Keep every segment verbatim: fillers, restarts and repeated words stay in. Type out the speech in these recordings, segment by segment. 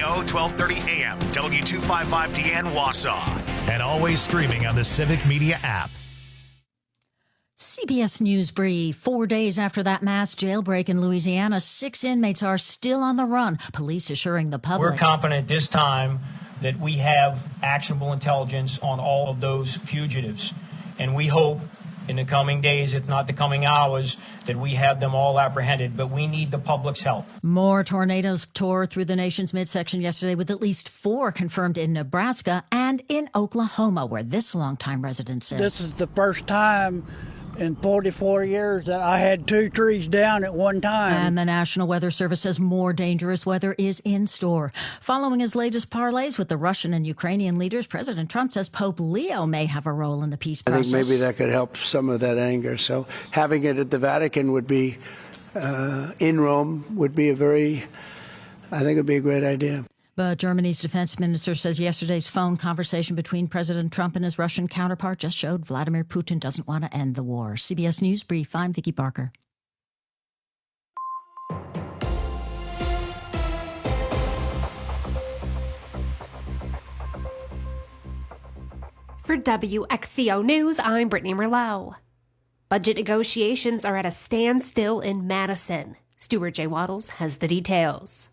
O, twelve thirty A M, W two fifty-five D N Wausau, and always streaming on the Civic Media app. C B S News Brief. Four days after that mass jailbreak in Louisiana, six inmates are still on the run. Police assuring the public. We're confident this time that we have actionable intelligence on all of those fugitives. And we hope in the coming days, if not the coming hours, that we have them all apprehended. But we need the public's help. More tornadoes tore through the nation's midsection yesterday, with at least four confirmed in Nebraska and in Oklahoma, where this longtime resident says. This is the first time in forty-four years that I had two trees down at one time. And the National Weather Service says more dangerous weather is in store. Following his latest parlays with the Russian and Ukrainian leaders, President Trump says Pope Leo may have a role in the peace process. I think maybe that could help some of that anger. So having it at the Vatican would be, uh, in Rome, would be a very, I think it would be a great idea. But Germany's defense minister says yesterday's phone conversation between President Trump and his Russian counterpart just showed Vladimir Putin doesn't want to end the war. C B S News Brief, I'm Vicki Barker. For W X C O News, I'm Brittany Merlot. Budget negotiations are at a standstill in Madison. Stuart J. Waddles has the details.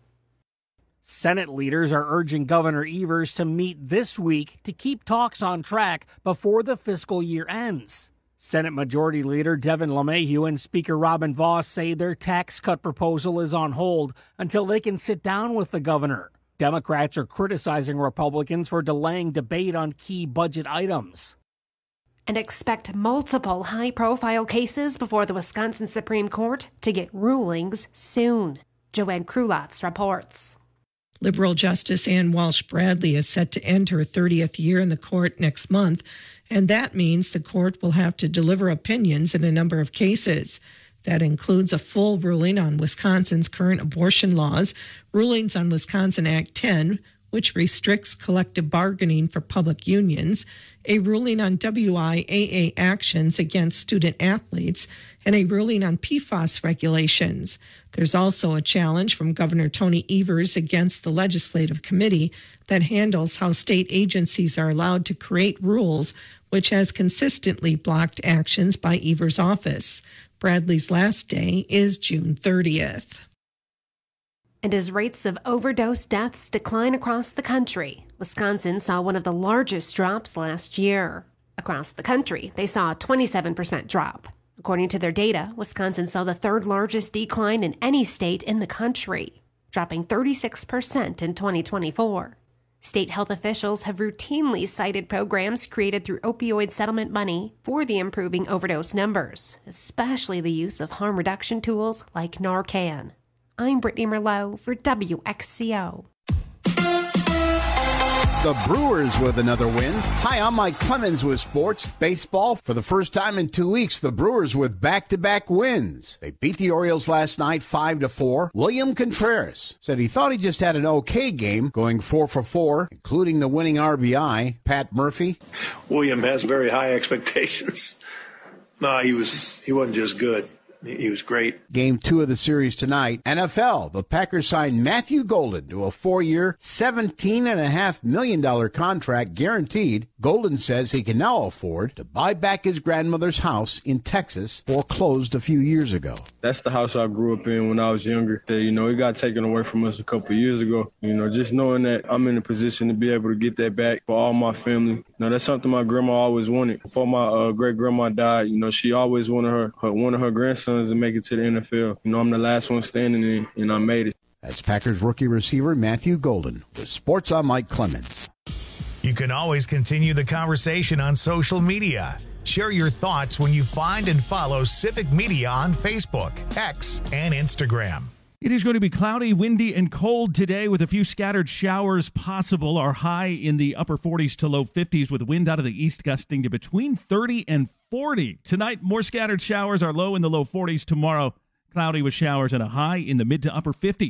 Senate leaders are urging Governor Evers to meet this week to keep talks on track before the fiscal year ends. Senate Majority Leader Devin LeMahieu and Speaker Robin Vos say their tax cut proposal is on hold until they can sit down with the governor. Democrats are criticizing Republicans for delaying debate on key budget items. And expect multiple high-profile cases before the Wisconsin Supreme Court to get rulings soon. Joanne Krulotz reports. Liberal Justice Ann Walsh Bradley is set to end her thirtieth year in the court next month, and that means the court will have to deliver opinions in a number of cases. That includes a full ruling on Wisconsin's current abortion laws, rulings on Wisconsin Act ten, which restricts collective bargaining for public unions, a ruling on W I A A actions against student athletes, and a ruling on P FAS regulations. There's also a challenge from Governor Tony Evers against the legislative committee that handles how state agencies are allowed to create rules, which has consistently blocked actions by Evers' office. Bradley's last day is June thirtieth. And as rates of overdose deaths decline across the country, Wisconsin saw one of the largest drops last year. Across the country, they saw a twenty-seven percent drop. According to their data, Wisconsin saw the third largest decline in any state in the country, dropping thirty-six percent in twenty twenty-four. State health officials have routinely cited programs created through opioid settlement money for the improving overdose numbers, especially the use of harm reduction tools like Narcan. I'm Brittany Merlot for W X C O. The Brewers with another win. Hi, I'm Mike Clemens with Sports Baseball. For the first time in two weeks, the Brewers with back-to-back wins. They beat the Orioles last night five to four. William Contreras said he thought he just had an okay game, going four for four, including the winning R B I. Pat Murphy. William has very high expectations. No, he was he wasn't just good. He was great. Game two of the series tonight. N F L, the Packers signed Matthew Golden to a four-year, seventeen point five million dollars contract guaranteed. Golden says he can now afford to buy back his grandmother's house in Texas, foreclosed a few years ago. That's the house I grew up in when I was younger. That, you know, it got taken away from us a couple of years ago. You know, just knowing that I'm in a position to be able to get that back for all my family. You know, that's something my grandma always wanted. Before my uh, great-grandma died, you know, she always wanted her, her one of her grandsons to make it to the N F L. You know, I'm the last one standing in, and I made it. That's Packers rookie receiver Matthew Golden. With Sports, I'm Mike Clemens. You can always continue the conversation on social media. Share your thoughts when you find and follow Civic Media on Facebook, X, and Instagram. It is going to be cloudy, windy, and cold today with a few scattered showers possible. Our high in the upper forties to low fifties with wind out of the east gusting to between thirty and forty. Tonight, more scattered showers. Our low in the low forties. Tomorrow, cloudy with showers and a high in the mid to upper fifties.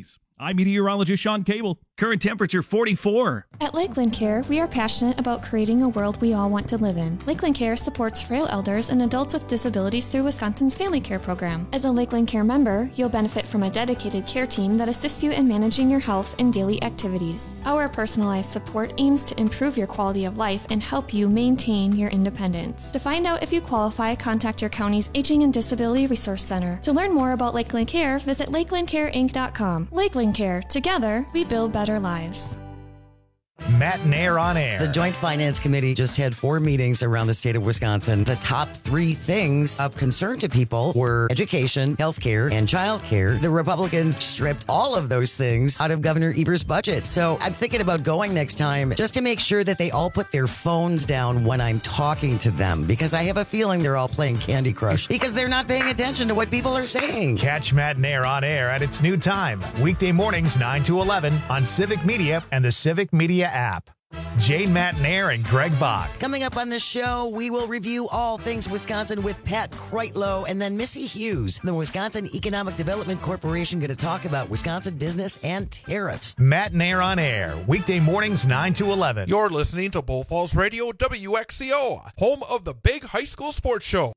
I'm meteorologist Sean Cable. Current temperature forty-four. At Lakeland Care, we are passionate about creating a world we all want to live in. Lakeland Care supports frail elders and adults with disabilities through Wisconsin's Family Care Program. As a Lakeland Care member, you'll benefit from a dedicated care team that assists you in managing your health and daily activities. Our personalized support aims to improve your quality of life and help you maintain your independence. To find out if you qualify, contact your county's Aging and Disability Resource Center. To learn more about Lakeland Care, visit lakeland care inc dot com. Lakeland Care. Together, we build better lives. Matt Nair on air. The Joint Finance Committee just had four meetings around the state of Wisconsin. The top three things of concern to people were education, healthcare, and childcare. The Republicans stripped all of those things out of Governor Evers' budget. So I'm thinking about going next time just to make sure that they all put their phones down when I'm talking to them, because I have a feeling they're all playing Candy Crush because they're not paying attention to what people are saying. Catch Matt Nair on air at its new time, weekday mornings nine to eleven on Civic Media and the Civic Media app. Jane Matt Nair and Greg Bach. Coming up on the show, we will review all things Wisconsin with Pat Kreitlow and then Missy Hughes, the Wisconsin Economic Development Corporation, going to talk about Wisconsin business and tariffs. Matt Nair on air, weekday mornings nine to eleven. You're listening to Bull Falls Radio W X C O, home of the big high school sports show.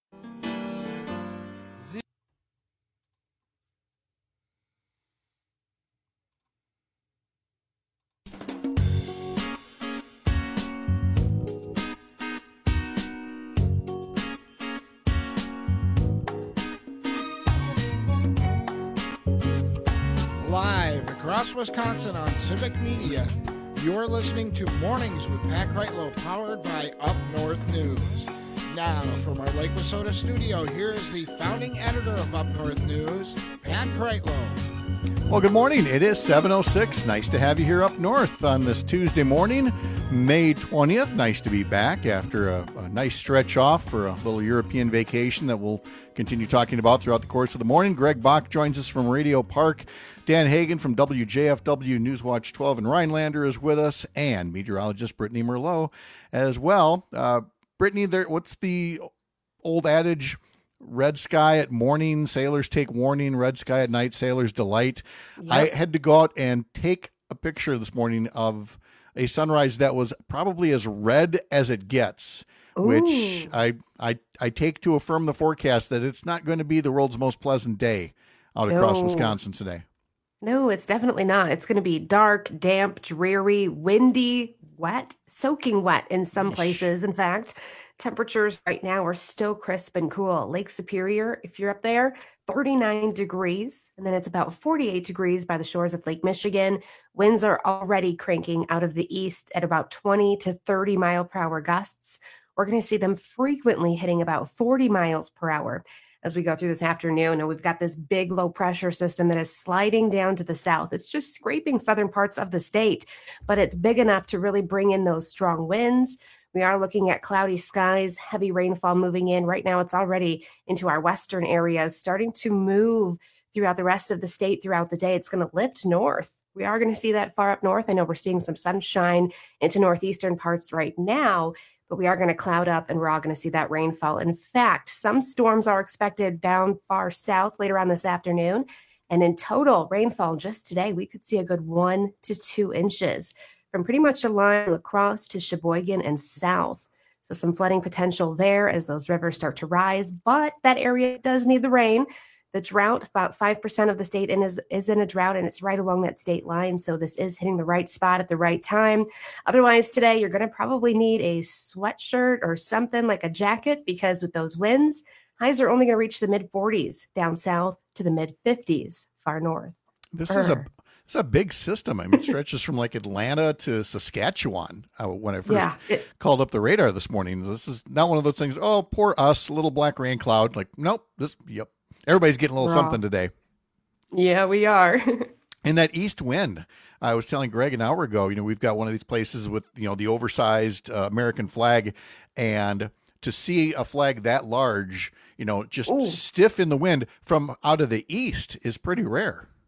Live across Wisconsin on Civic Media, you're listening to Mornings with Pat Kreitlow, powered by Up North News. Now, from our Lake Wissota studio, here is the founding editor of Up North News, Pat Kreitlow. Well, good morning. It is seven oh six. Nice to have you here up north on this Tuesday morning, May twentieth. Nice to be back after a, a nice stretch off for a little European vacation that we'll continue talking about throughout the course of the morning. Greg Bach joins us from Radio Park. Dan Hagan from W J F W Newswatch twelve in Rhinelander is with us, and meteorologist Brittany Merlot as well. Uh, Brittany, there, what's the old adage? Red sky at morning, sailors take warning. Red sky at night, sailors delight. Yep. I had to go out and take a picture this morning of a sunrise that was probably as red as it gets, Ooh. which I, I I take to affirm the forecast that it's not going to be the world's most pleasant day out across no. Wisconsin today. No, it's definitely not. It's going to be dark, damp, dreary, windy, wet, soaking wet in some places. In fact, temperatures right now are still crisp and cool. Lake Superior, if you're up there, thirty-nine degrees, and then it's about forty-eight degrees by the shores of Lake Michigan. Winds are already cranking out of the east at about twenty to thirty mile per hour gusts. We're going to see them frequently hitting about forty miles per hour as we go through this afternoon. And we've got this big low pressure system that is sliding down to the south. It's just scraping southern parts of the state, but it's big enough to really bring in those strong winds. We are looking at cloudy skies, heavy rainfall moving in. Right now, it's already into our western areas, starting to move throughout the rest of the state throughout the day. It's going to lift north. We are going to see that far up north. I know we're seeing some sunshine into northeastern parts right now, but we are going to cloud up and we're all going to see that rainfall. In fact, some storms are expected down far south later on this afternoon. And in total rainfall just today, we could see a good one to two inches. From pretty much a line across to Sheboygan and south. So some flooding potential there as those rivers start to rise, but that area does need the rain. The drought, about five percent of the state in is, is in a drought, and it's right along that state line. So this is hitting the right spot at the right time. Otherwise, today, you're going to probably need a sweatshirt or something like a jacket, because with those winds, highs are only going to reach the mid forties down south to the mid fifties far north. This Urgh. is a It's a big system. I mean, it stretches from like Atlanta to Saskatchewan. Uh, when I first yeah, it, called up the radar this morning, this is not one of those things. Oh, poor us, little black rain cloud. Like, nope. This, yep. Everybody's getting a little something today. Yeah, we are. And that east wind, I was telling Greg an hour ago. You know, we've got one of these places with you know the oversized uh, American flag, and to see a flag that large, you know, just Ooh. stiff in the wind from out of the east is pretty rare.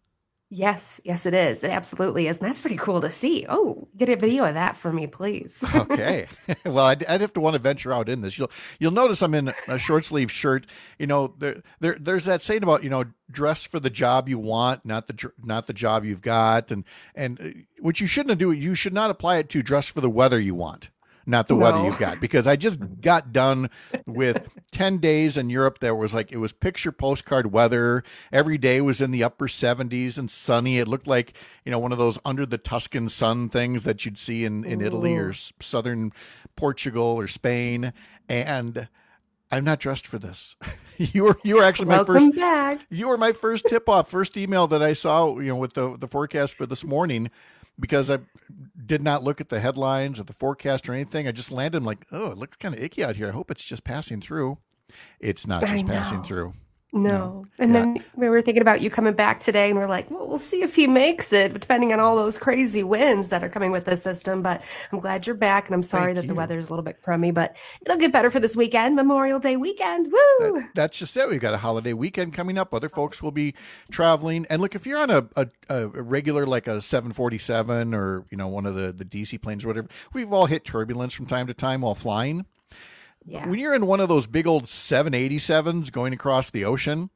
Yes, yes, it is. It absolutely is. And that's pretty cool to see. Oh, get a video of that for me, please. Okay. Well, I'd, I'd have to want to venture out in this. You'll you'll notice I'm in a short sleeve shirt. You know, there, there there's that saying about, you know, dress for the job you want, not the not the job you've got, and and what you shouldn't do, you should not apply it to dress for the weather you want, not the no. weather you've got, because I just got done with ten days in Europe. There was like, it was picture postcard weather. Every day was in the upper seventies and sunny. It looked like, you know, one of those under the Tuscan sun things that you'd see in, in Italy or southern Portugal or Spain. And I'm not dressed for this. you were, you were actually my Welcome first, back. you were my first tip off, first email that I saw, you know, with the, the forecast for this morning, because I did not look at the headlines or the forecast or anything. I just landed like, oh, it looks kind of icky out here. I hope it's just passing through. It's not just passing through. No. No. And Yeah. then we were thinking about you coming back today, and we're like, well, we'll see if he makes it, depending on all those crazy winds that are coming with this system. But I'm glad you're back, and I'm sorry Thank that you. the weather is a little bit crummy, but it'll get better for this weekend, Memorial Day weekend. Woo! That, that's just it. We've got a holiday weekend coming up. Other folks will be traveling. And look, if you're on a, a, a regular, like a seven forty-seven or, you know, one of the, the D C planes or whatever, we've all hit turbulence from time to time while flying. Yeah. When you're in one of those big old seven eighty-sevens going across the ocean,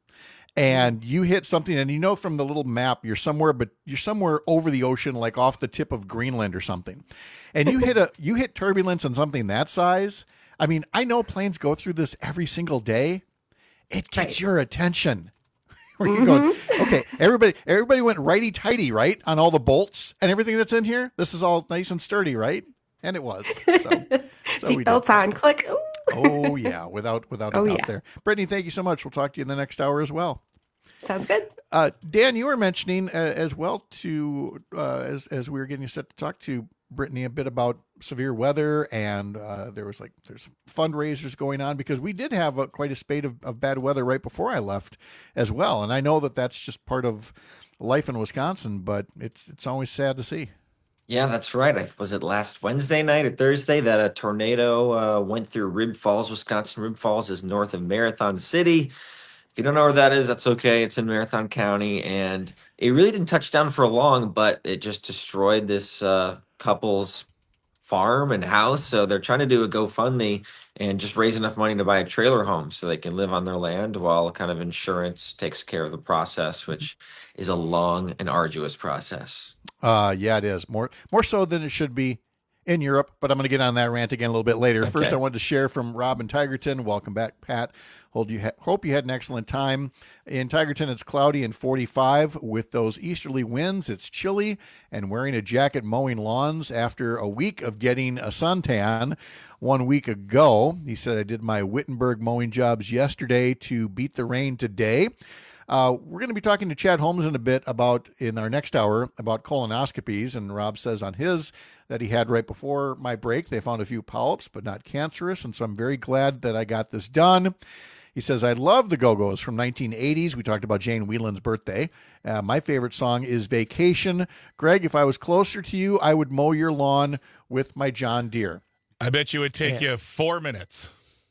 and you hit something, and you know from the little map you're somewhere, but you're somewhere over the ocean, like off the tip of Greenland or something, and you hit a you hit turbulence on something that size. I mean, I know planes go through this every single day. It gets Right. your attention. Where you're going, okay, everybody, everybody went righty tighty, right, on all the bolts and everything that's in here. This is all nice and sturdy, right? And it was. So, so we did. Seatbelts on, click. Ooh. Oh yeah, without without a Oh, doubt yeah. there. Brittany, thank you so much. We'll talk to you in the next hour as well. Sounds good. Uh, Dan, you were mentioning uh, as well to uh, as as we were getting set to talk to Brittany a bit about severe weather, and uh, there was like there's fundraisers going on because we did have a, quite a spate of, of bad weather right before I left as well, and I know that that's just part of life in Wisconsin, but it's it's always sad to see. Yeah, that's right. I, was it last Wednesday night or Thursday that a tornado uh, went through Rib Falls, Wisconsin? Rib Falls is north of Marathon City. If you don't know where that is, that's okay. It's in Marathon County, and it really didn't touch down for long, but it just destroyed this uh, couple's farm and house. So they're trying to do a GoFundMe and just raise enough money to buy a trailer home so they can live on their land while kind of insurance takes care of the process, which is a long and arduous process. Uh, yeah, it is more more so than it should be in Europe, but I'm going to get on that rant again a little bit later. First, Okay. I wanted to share from Rob in Tigerton. Welcome back, Pat. Hold you ha- hope you had an excellent time. In Tigerton, it's cloudy and forty-five with those easterly winds. It's chilly, and wearing a jacket mowing lawns after a week of getting a suntan one week ago. He said, I did my Wittenberg mowing jobs yesterday to beat the rain today. Uh, we're going to be talking to Chad Holmes in a bit about, in our next hour, about colonoscopies. And Rob says on his that he had right before my break, they found a few polyps, but not cancerous. And so I'm very glad that I got this done. He says, I love the Go-Go's from nineteen eighties. We talked about Jane Whelan's birthday. Uh, my favorite song is Vacation. Greg, if I was closer to you, I would mow your lawn with my John Deere. I bet you it would take Yeah. you four minutes.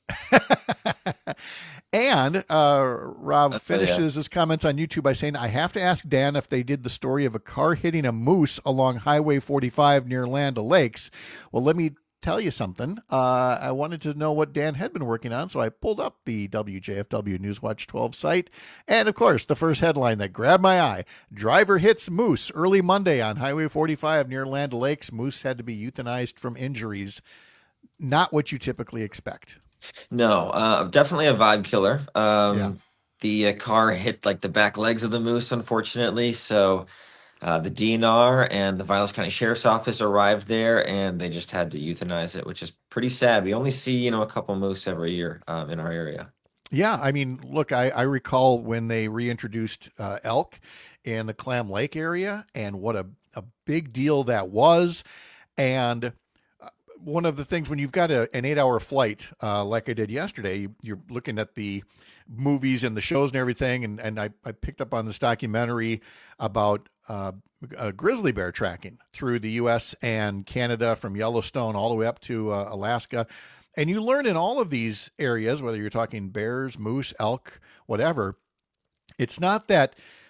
And uh, Rob That's finishes his comments on YouTube by saying, I have to ask Dan if they did the story of a car hitting a moose along Highway forty-five near Land O'Lakes. Well, let me tell you something. Uh, I wanted to know what Dan had been working on, so I pulled up the W J F W Newswatch twelve site. And, of course, the first headline that grabbed my eye, driver hits moose early Monday on Highway forty-five near Land O'Lakes. Moose had to be euthanized from injuries. Not what you typically expect. No, uh, definitely a vibe killer. Um, Yeah. The uh, car hit like the back legs of the moose, unfortunately. So uh, the D N R and the Vilas County Sheriff's Office arrived there, and they just had to euthanize it, which is pretty sad. We only see, you know, a couple moose every year um, in our area. Yeah, I mean, look, I, I recall when they reintroduced uh, elk in the Clam Lake area and what a, a big deal that was. And uh, one of the things when you've got a, an eight-hour flight, uh, like I did yesterday, you, you're looking at the movies and the shows and everything, and, and I, I picked up on this documentary about uh, a grizzly bear tracking through the U S and Canada from Yellowstone all the way up to uh, Alaska. And you learn in all of these areas, whether you're talking bears, moose, elk, whatever, it's not that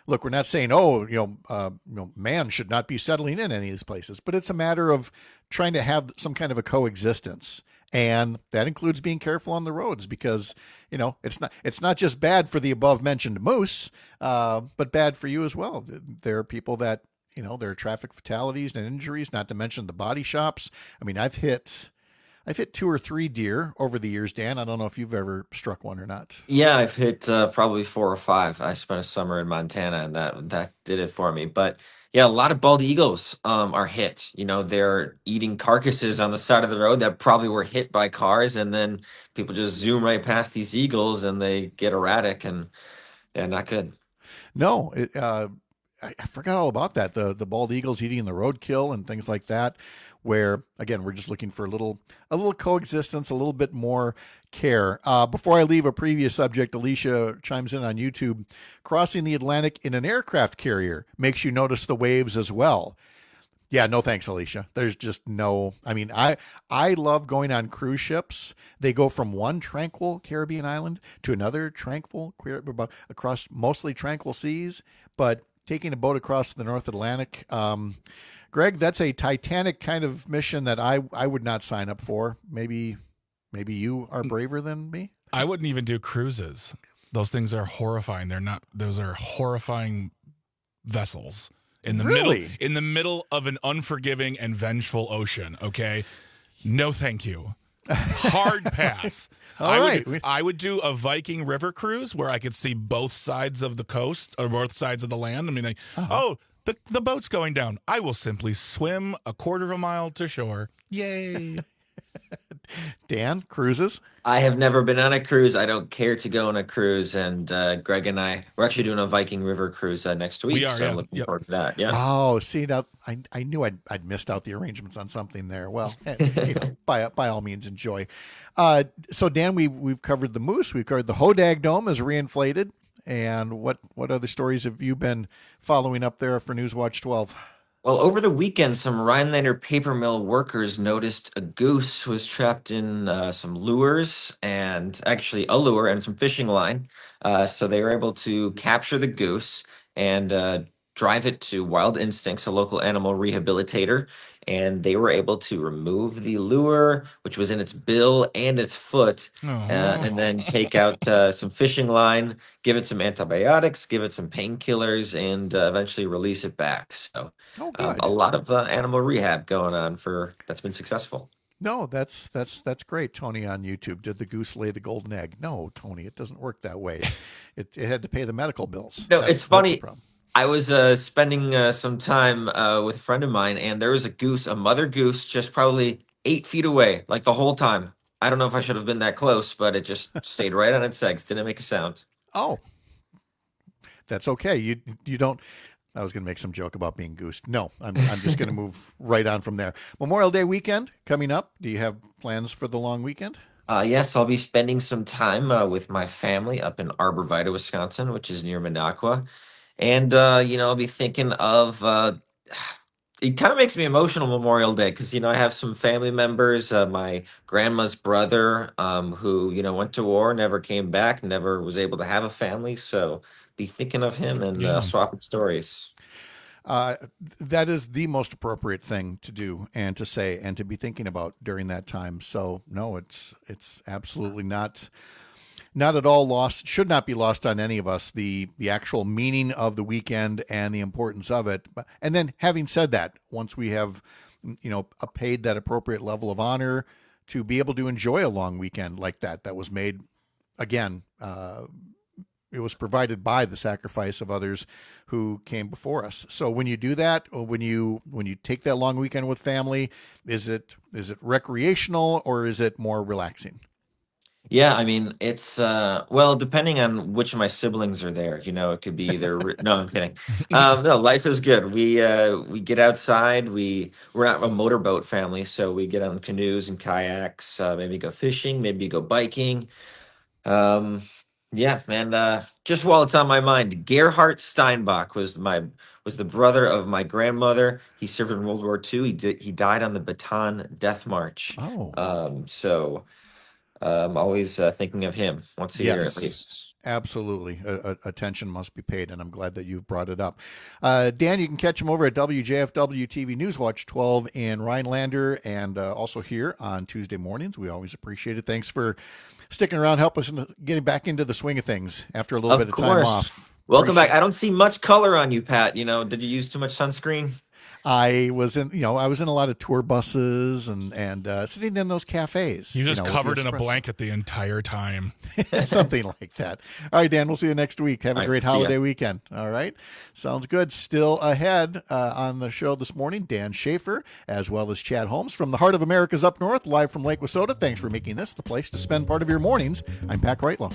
look, we're not saying, oh, you know, uh, you know, man should not be settling in any of these places, but it's a matter of trying to have some kind of a coexistence. And that includes being careful on the roads because, you know, it's not it's not just bad for the above mentioned moose, uh, but bad for you as well. There are people that, you know, there are traffic fatalities and injuries, not to mention the body shops. I mean, I've hit I've hit two or three deer over the years, Dan. I don't know if you've ever struck one or not. Yeah, I've hit uh, probably four or five. I spent a summer in Montana, and that that did it for me. But yeah, a lot of bald eagles um, are hit. You know, they're eating carcasses on the side of the road that probably were hit by cars, and then people just zoom right past these eagles, and they get erratic, and yeah, not good. No, it, uh, I, I forgot all about that. The the bald eagles eating the roadkill and things like that. Where again, we're just looking for a little, a little coexistence, a little bit more care. Uh, before I leave a previous subject, Alicia chimes in on YouTube. Crossing the Atlantic in an aircraft carrier makes you notice the waves as well. Yeah, no thanks, Alicia. There's just no. I mean, I I love going on cruise ships. They go from one tranquil Caribbean island to another tranquil, across mostly tranquil seas, but taking a boat across the North Atlantic. Um, Greg, that's a Titanic kind of mission that I, I would not sign up for. Maybe maybe you are braver than me. I wouldn't even do cruises. Those things are horrifying. They're not. Those are horrifying vessels in the Really? middle in the middle of an unforgiving and vengeful ocean. Okay, no, thank you. Hard pass. All I right. would, I would do a Viking river cruise where I could see both sides of the coast or both sides of the land. I mean, like, Uh-huh. oh. The, the boat's going down. I will simply swim a quarter of a mile to shore. Yay. Dan, cruises? I have never been on a cruise. I don't care to go on a cruise. And uh, Greg and I, we're actually doing a Viking River cruise uh, next week. We are, so yeah. I'm looking Yep. forward to that. Yeah. Oh, see, now I, I knew I'd, I'd missed out the arrangements on something there. Well, you know, by by all means, enjoy. Uh, so, Dan, we've, we've covered the moose. We've covered the Hodag Dome is reinflated. And what, what other stories have you been following up there for Newswatch twelve? Well, over the weekend, some Rhinelander paper mill workers noticed a goose was trapped in uh, some lures and actually a lure and some fishing line. Uh, so they were able to capture the goose and uh, drive it to Wild Instincts, a local animal rehabilitator. And they were able to remove the lure, which was in its bill and its foot, Oh. uh, and then take out uh, some fishing line, give it some antibiotics, give it some painkillers, and uh, eventually release it back. So Oh, um, good. a lot of uh, animal rehab going on for that's been successful. No, that's that's that's great. Tony on YouTube. Did the goose lay the golden egg? No, Tony, it doesn't work that way. It it had to pay the medical bills. No, That's- it's that's the funny. problem. I was uh, spending uh, some time uh, with a friend of mine, and there was a goose, a mother goose, just probably eight feet away, like the whole time. I don't know if I should have been that close, but it just stayed right on its eggs, didn't make a sound. Oh, that's okay. You you don't. I was going to make some joke about being goosed. No, I'm I'm just going to move right on from there. Memorial Day weekend coming up. Do you have plans for the long weekend? Uh, yes, I'll be spending some time uh, with my family up in Arbor Vitae, Wisconsin, which is near Minocqua. And, uh, you know, I'll be thinking of, uh, it kind of makes me emotional Memorial Day because, you know, I have some family members, uh, my grandma's brother, um, who, you know, went to war, never came back, never was able to have a family. So be thinking of him and Yeah. uh, swapping stories. Uh, that is the most appropriate thing to do and to say and to be thinking about during that time. So no, it's it's absolutely not not at all lost. Should not be lost on any of us. The the actual meaning of the weekend and the importance of it. But- And then having said that, once we have you know a paid that appropriate level of honor to be able to enjoy a long weekend like that, that was made again. Uh, it was provided by the sacrifice of others who came before us. So when you do that, or when you when you take that long weekend with family, is it is it recreational or is it more relaxing? Yeah, I mean, it's, uh, well, depending on which of my siblings are there, you know, it could be either, ri- no, I'm kidding. Um, no, life is good. We, uh, we get outside, we, we're not a motorboat family, so we get on canoes and kayaks, uh, maybe go fishing, maybe go biking. Um, yeah, man, uh, just while it's on my mind, Gerhard Steinbach was my, was the brother of my grandmother. He served in World War Two. He did, he died on the Bataan Death March. Oh. Um, so, uh, I'm always uh, thinking of him once a Yes. year at least. Absolutely. Uh, attention must be paid, and I'm glad that you've brought it up. Uh, Dan, you can catch him over at W J F W T V Newswatch twelve in Rhinelander, and uh, also here on Tuesday mornings. We always appreciate it. Thanks for sticking around, help us in the, getting back into the swing of things after a little Of bit of time course. off. Welcome Appreciate back. I don't see much color on you, Pat. You know, did you use too much sunscreen? I was in, you know, I was in a lot of tour buses and and uh, sitting in those cafes. You just know, with covered the in a espresso. blanket the entire time. Something like that. All right, Dan, we'll see you next week. Have a All right, great see ya. holiday weekend. All right. Sounds good. Still ahead uh, on the show this morning, Dan Schaefer, as well as Chad Holmes from the heart of America's Up North, live from Lake Wissota. Thanks for making this the place to spend part of your mornings. I'm Pat Kreitlow.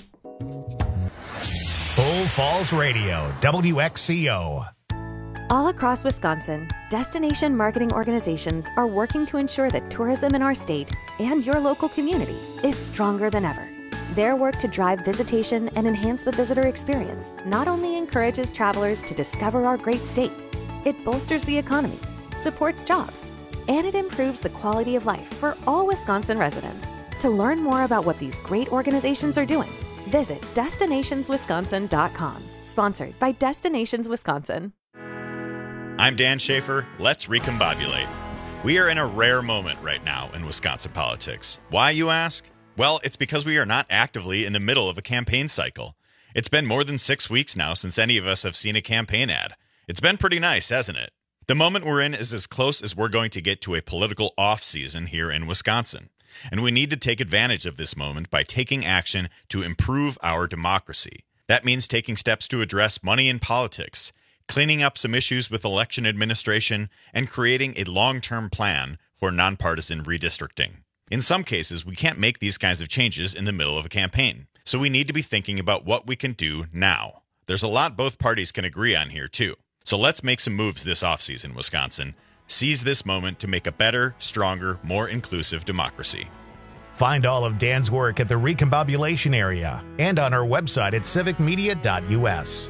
Bull Falls Radio, W X C O. All across Wisconsin, destination marketing organizations are working to ensure that tourism in our state and your local community is stronger than ever. Their work to drive visitation and enhance the visitor experience not only encourages travelers to discover our great state, it bolsters the economy, supports jobs, and it improves the quality of life for all Wisconsin residents. To learn more about what these great organizations are doing, visit destinations wisconsin dot com. Sponsored by Destinations Wisconsin. I'm Dan Schaefer. Let's recombobulate. We are in a rare moment right now in Wisconsin politics. Why, you ask? Well, it's because we are not actively in the middle of a campaign cycle. It's been more than six weeks now since any of us have seen a campaign ad. It's been pretty nice, hasn't it? The moment we're in is as close as we're going to get to a political off-season here in Wisconsin. And we need to take advantage of this moment by taking action to improve our democracy. That means taking steps to address money in politics, cleaning up some issues with election administration, and creating a long-term plan for nonpartisan redistricting. In some cases, we can't make these kinds of changes in the middle of a campaign, so we need to be thinking about what we can do now. There's a lot both parties can agree on here, too. So let's make some moves this offseason, Wisconsin. Seize this moment to make a better, stronger, more inclusive democracy. Find all of Dan's work at the Recombobulation area and on our website at civic media dot u s.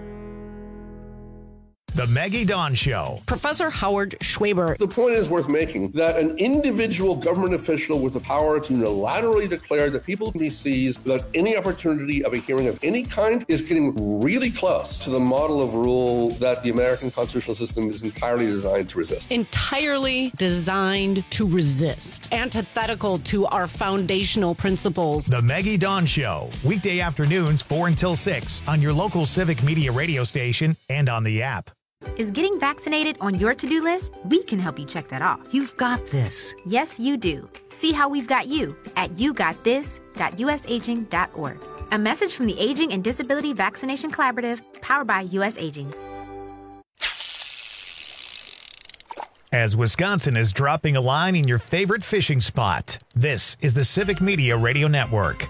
The Maggie Dawn Show. Professor Howard Schwaber. The point is worth making that an individual government official with the power to unilaterally declare that people can be seized without any opportunity of a hearing of any kind is getting really close to the model of rule that the American constitutional system is entirely designed to resist. Entirely designed to resist. Antithetical to our foundational principles. The Maggie Dawn Show. Weekday afternoons, four until six on your local Civic Media radio station and on the app. Is getting vaccinated on your to-do list? We can help you check that off. You've got this. Yes, you do. See how we've got you at you got this dot u s aging dot org. A message from the Aging and Disability Vaccination Collaborative, powered by U S Aging. As Wisconsin is dropping a line in your favorite fishing spot, this is the Civic Media Radio Network.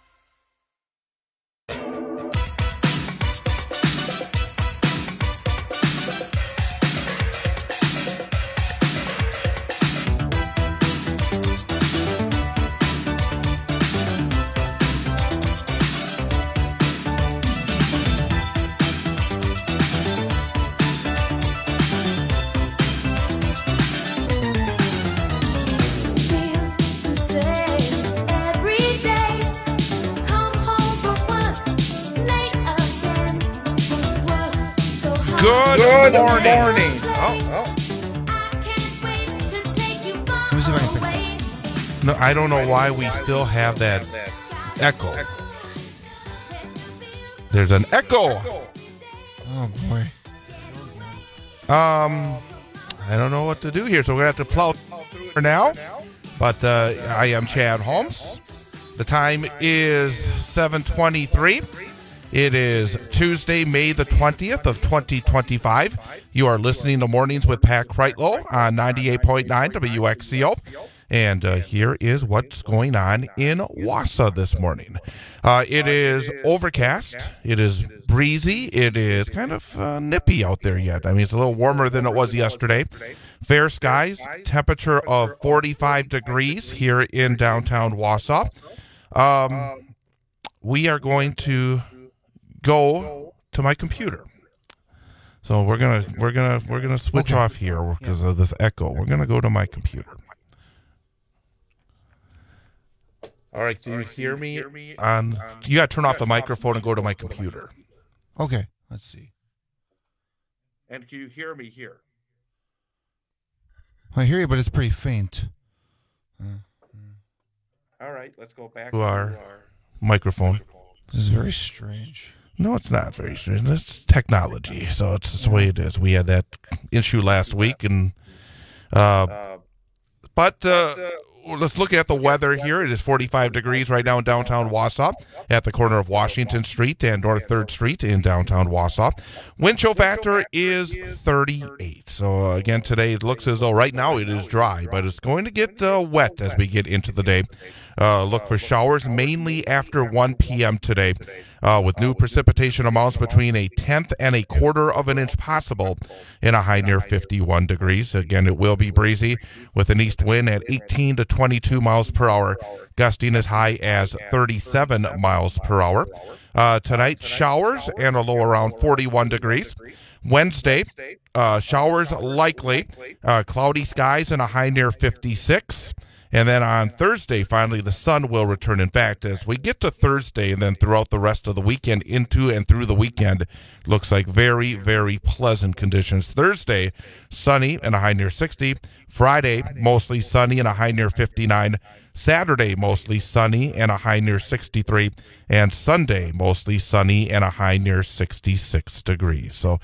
Good, Good morning. morning. Oh, oh. Let me see if I can fix that. No, I don't know why we still have that echo. There's an echo. Oh boy. Um, I don't know what to do here, so we're gonna have to plow through it now. But uh, I am Chad Holmes. The time is seven twenty-three. It is Tuesday, May the twentieth of twenty twenty-five. You are listening to Mornings with Pat Kreitlow on ninety-eight point nine W X C O. And uh, here is what's going on in Wausau this morning. Uh, it is overcast. It is breezy. It is kind of uh, nippy out there yet. I mean, it's a little warmer than it was yesterday. Fair skies, temperature of forty-five degrees here in downtown Wausau. Um, we are going to go to my computer. So we're gonna we're gonna we're gonna switch okay. off here because of this echo. We're gonna go to my computer. All right, do you hear me? On you got to turn off the microphone and go to my computer. Okay, let's see. And can you hear me here? I hear you, but it's pretty faint. Uh, All right, let's go back to our, to our microphone. This is very strange. No, it's not very strange. It's technology, so it's, it's the way it is. We had that issue last week, and uh, but uh, let's look at the weather here. It is forty-five degrees right now in downtown Wausau at the corner of Washington Street and North third Street in downtown Wausau. Wind chill factor is thirty-eight. So, uh, again, today it looks as though right now it is dry, but it's going to get uh, wet as we get into the day. Uh, look for showers mainly after one p.m. today, uh, with new precipitation amounts between a tenth and a quarter of an inch possible in a high near fifty-one degrees. Again, it will be breezy with an east wind at eighteen to twenty-two miles per hour, gusting as high as thirty-seven miles per hour. Uh, tonight, showers and a low around forty-one degrees. Wednesday, uh, showers likely, uh, cloudy skies and a high near fifty-six. And then on Thursday, finally, the sun will return. In fact, as we get to Thursday and then throughout the rest of the weekend, into and through the weekend, looks like very, very pleasant conditions. Thursday, sunny and a high near sixty. Friday, mostly sunny and a high near fifty-nine. Saturday, mostly sunny and a high near sixty-three. And Sunday, mostly sunny and a high near sixty-six degrees. So,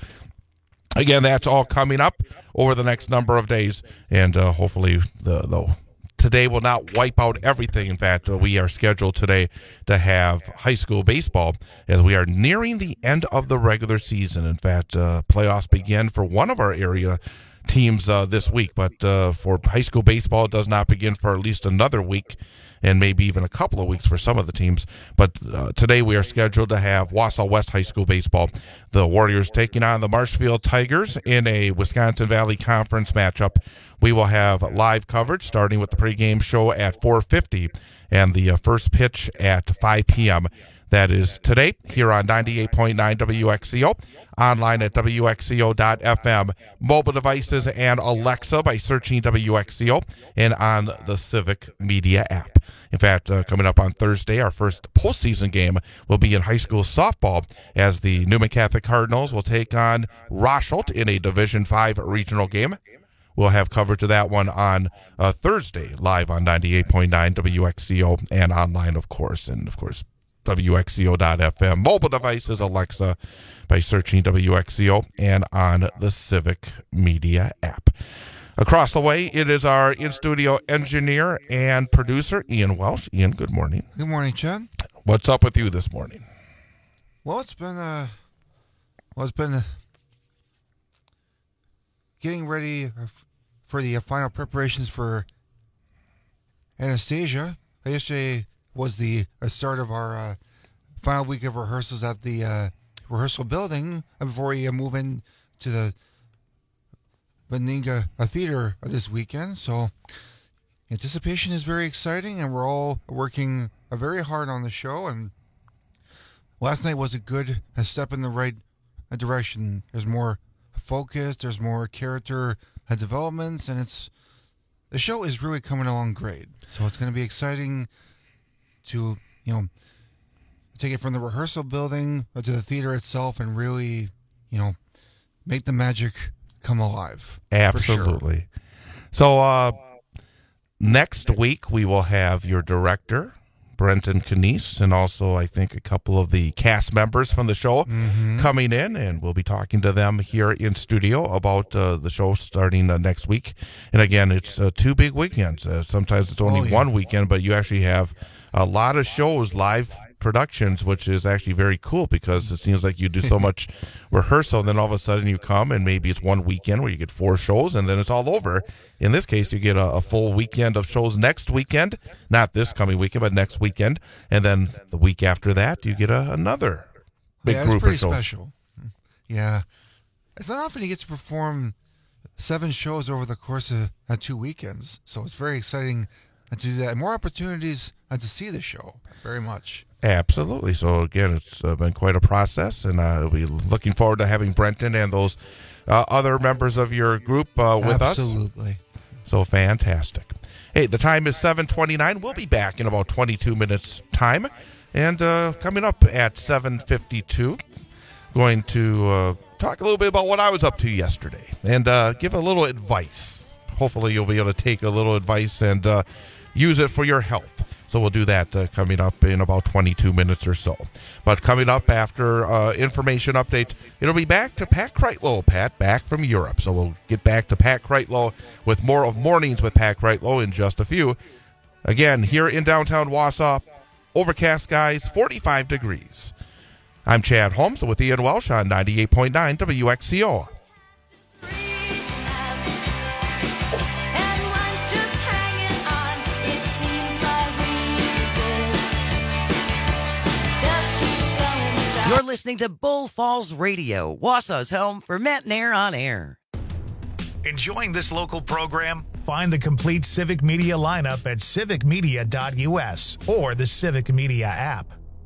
again, that's all coming up over the next number of days. And uh, hopefully the the today will not wipe out everything. In fact, uh, we are scheduled today to have high school baseball as we are nearing the end of the regular season. In fact, uh, playoffs begin for one of our area teams uh, this week, but uh, for high school baseball, it does not begin for at least another week and maybe even a couple of weeks for some of the teams. But uh, today we are scheduled to have Wausau West High School baseball. The Warriors taking on the Marshfield Tigers in a Wisconsin Valley Conference matchup. We will have live coverage starting with the pregame show at four fifty and the uh, first pitch at five p.m. That is today here on ninety-eight point nine W X C O, online at W X C O dot F M, mobile devices and Alexa by searching W X C O, and on the Civic Media app. In fact, uh, coming up on Thursday, our first postseason game will be in high school softball as the Newman Catholic Cardinals will take on Rosholt in a Division five regional game. We'll have coverage of that one on uh, Thursday, live on ninety-eight point nine W X C O and online, of course, and, of course, W X C O dot F M. Mobile devices, Alexa, by searching W X C O and on the Civic Media app. Across the way, it is our in-studio engineer and producer, Ian Welsh. Ian, good morning. Good morning, Chad. What's up with you this morning? Well, it's been, uh, well, it's been uh, getting ready for the final preparations for Anastasia. Yesterday was the uh, start of our uh, final week of rehearsals at the uh, rehearsal building before we uh, move in to the Benninga Theater this weekend. So anticipation is very exciting, and we're all working uh, very hard on the show. And last night was a good a step in the right uh, direction. There's more focus, there's more character uh, developments, and it's the show is really coming along great. So it's going to be exciting to, you know, take it from the rehearsal building to the theater itself and really, you know, make the magic come alive. Absolutely. Sure. So uh, next week we will have your director, Brenton Canese, and also I think a couple of the cast members from the show mm-hmm. coming in, and we'll be talking to them here in studio about uh, the show starting uh, next week. And again, it's uh, two big weekends. Uh, sometimes it's only oh, yeah. one weekend, but you actually have a lot of shows, live productions, which is actually very cool because it seems like you do so much rehearsal, and then all of a sudden you come and maybe it's one weekend where you get four shows and then it's all over. In this case, you get a, a full weekend of shows next weekend, not this coming weekend, but next weekend, and then the week after that you get a, another big yeah, group of shows. It's pretty special. Yeah. It's not often you get to perform seven shows over the course of uh, two weekends, so it's very exciting to do that. More opportunities uh, to see the show, very much. Absolutely. So, again, it's uh, been quite a process, and uh, we'll be looking forward to having Brenton and those uh, other members of your group uh, with Absolutely. us. Absolutely. So fantastic. Hey, the time is seven twenty-nine. We'll be back in about twenty-two minutes time. And uh, coming up at seven fifty-two, going to uh, talk a little bit about what I was up to yesterday and uh, give a little advice. Hopefully you'll be able to take a little advice and uh, use it for your health. So we'll do that uh, coming up in about twenty-two minutes or so. But coming up after uh, information update, it'll be back to Pat Kreitlow, Pat, back from Europe. So we'll get back to Pat Kreitlow with more of Mornings with Pat Kreitlow in just a few. Again, here in downtown Wausau, overcast skies, forty-five degrees. I'm Chad Holmes with Ian Welsh on ninety-eight point nine W X C O. You're listening to Bull Falls Radio, Wausau's home for Matt and Air on air. Enjoying this local program? Find the complete Civic Media lineup at civic media dot U S or the Civic Media app.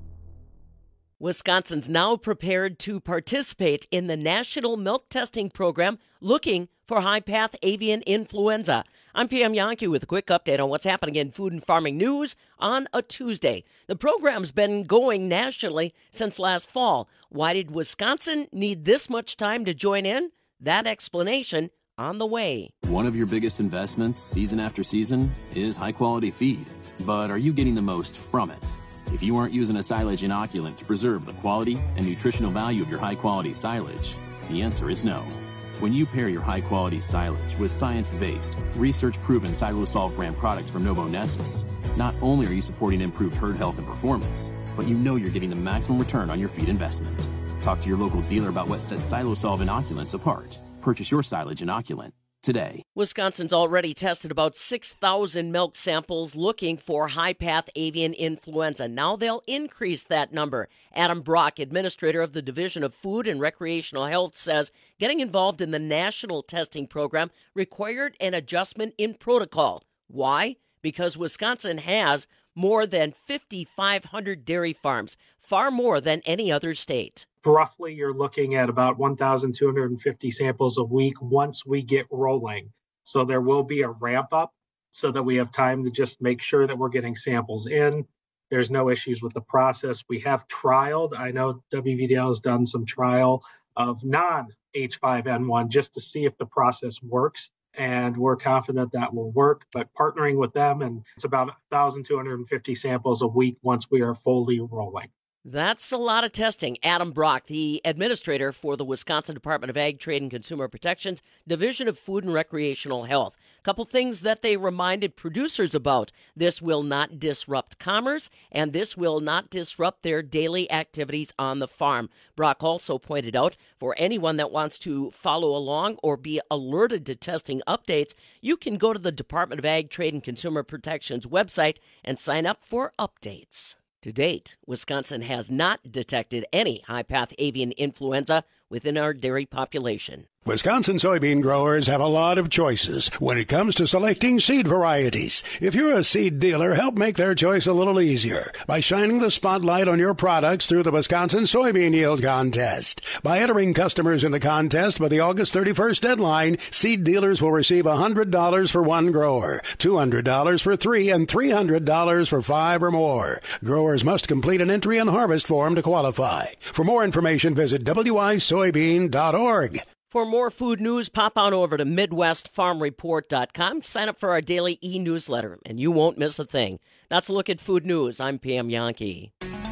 Wisconsin's now prepared to participate in the National Milk Testing Program looking for high-path avian influenza. I'm P M Yankee with a quick update on what's happening in food and farming news on a Tuesday. The program's been going nationally since last fall. Why did Wisconsin need this much time to join in? That explanation on the way. One of your biggest investments, season after season, is high-quality feed. But are you getting the most from it? If you aren't using a silage inoculant to preserve the quality and nutritional value of your high-quality silage, the answer is no. When you pair your high-quality silage with science-based, research-proven Silosolv brand products from Novonesis, not only are you supporting improved herd health and performance, but you know you're getting the maximum return on your feed investment. Talk to your local dealer about what sets Silosolv inoculants apart. Purchase your silage inoculant today. Wisconsin's already tested about six thousand milk samples looking for high-path avian influenza. Now they'll increase that number. Adam Brock, administrator of the Division of Food and Recreational Health, says getting involved in the national testing program required an adjustment in protocol. Why? Because Wisconsin has more than five thousand five hundred dairy farms, far more than any other state. Roughly, you're looking at about one thousand two hundred fifty samples a week once we get rolling. So there will be a ramp up so that we have time to just make sure that we're getting samples in. There's no issues with the process. We have trialed. I know W V D L has done some trial of non H five N one just to see if the process works. And we're confident that will work, but partnering with them, and it's about one thousand two hundred fifty samples a week once we are fully rolling. That's a lot of testing. Adam Brock, the administrator for the Wisconsin Department of Ag, Trade, and Consumer Protection's Division of Food and Recreational Health. A couple things that they reminded producers about. This will not disrupt commerce, and this will not disrupt their daily activities on the farm. Brock also pointed out, for anyone that wants to follow along or be alerted to testing updates, you can go to the Department of Ag, Trade, and Consumer Protection's website and sign up for updates. To date, Wisconsin has not detected any high-path avian influenza within our dairy population. Wisconsin soybean growers have a lot of choices when it comes to selecting seed varieties. If you're a seed dealer, help make their choice a little easier by shining the spotlight on your products through the Wisconsin Soybean Yield Contest. By entering customers in the contest by the August thirty-first deadline, seed dealers will receive one hundred dollars for one grower, two hundred dollars for three, and three hundred dollars for five or more. Growers must complete an entry and harvest form to qualify. For more information, visit W I soybean dot org. For more food news, pop on over to midwest farm report dot com. Sign up for our daily e-newsletter, and you won't miss a thing. That's a look at food news. I'm P M Yankee.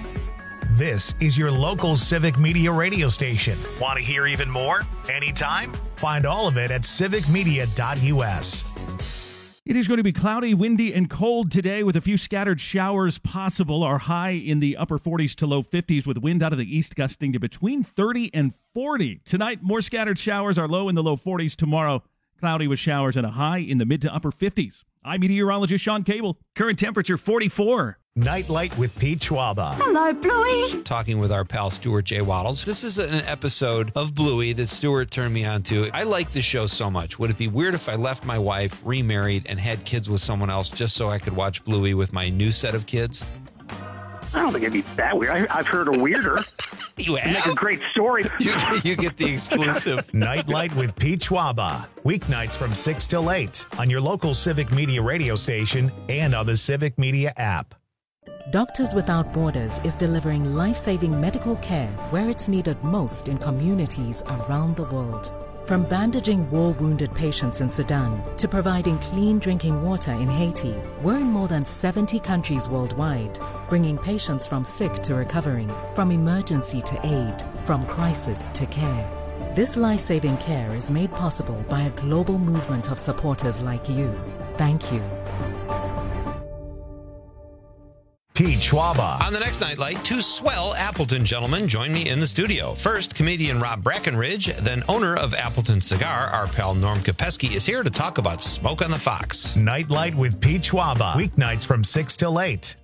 This is your local Civic Media radio station. Want to hear even more? Anytime? Find all of it at civic media dot U S. It is going to be cloudy, windy, and cold today with a few scattered showers possible. Our high in the upper forties to low fifties with wind out of the east gusting to between thirty and forty. Tonight, more scattered showers. Our low in the low forties. Tomorrow, cloudy with showers and a high in the mid to upper fifties. I'm meteorologist Sean Cable. Current temperature forty-four. Nightlight with Pete Schwaba. Hello, Bluey. Talking with our pal Stuart J. Waddles. This is an episode of Bluey that Stuart turned me on to. I like this show so much. Would it be weird if I left my wife, remarried, and had kids with someone else just so I could watch Bluey with my new set of kids? I don't think it'd be that weird. I, I've heard a weirder. You have? Make a great story. You, you get the exclusive. Nightlight with Pete Schwaba. Weeknights from six till eight on your local Civic Media radio station and on the Civic Media app. Doctors Without Borders is delivering life-saving medical care where it's needed most in communities around the world. From bandaging war-wounded patients in Sudan to providing clean drinking water in Haiti, we're in more than seventy countries worldwide, bringing patients from sick to recovering, from emergency to aid, from crisis to care. This life-saving care is made possible by a global movement of supporters like you. Thank you. Pete Schwaba. On the next Nightlight, two swell Appleton gentlemen join me in the studio. First, comedian Rob Breckenridge, then owner of Appleton Cigar, our pal Norm Kopeski, is here to talk about Smoke on the Fox. Nightlight with Pete Schwaba. Weeknights from six till eight.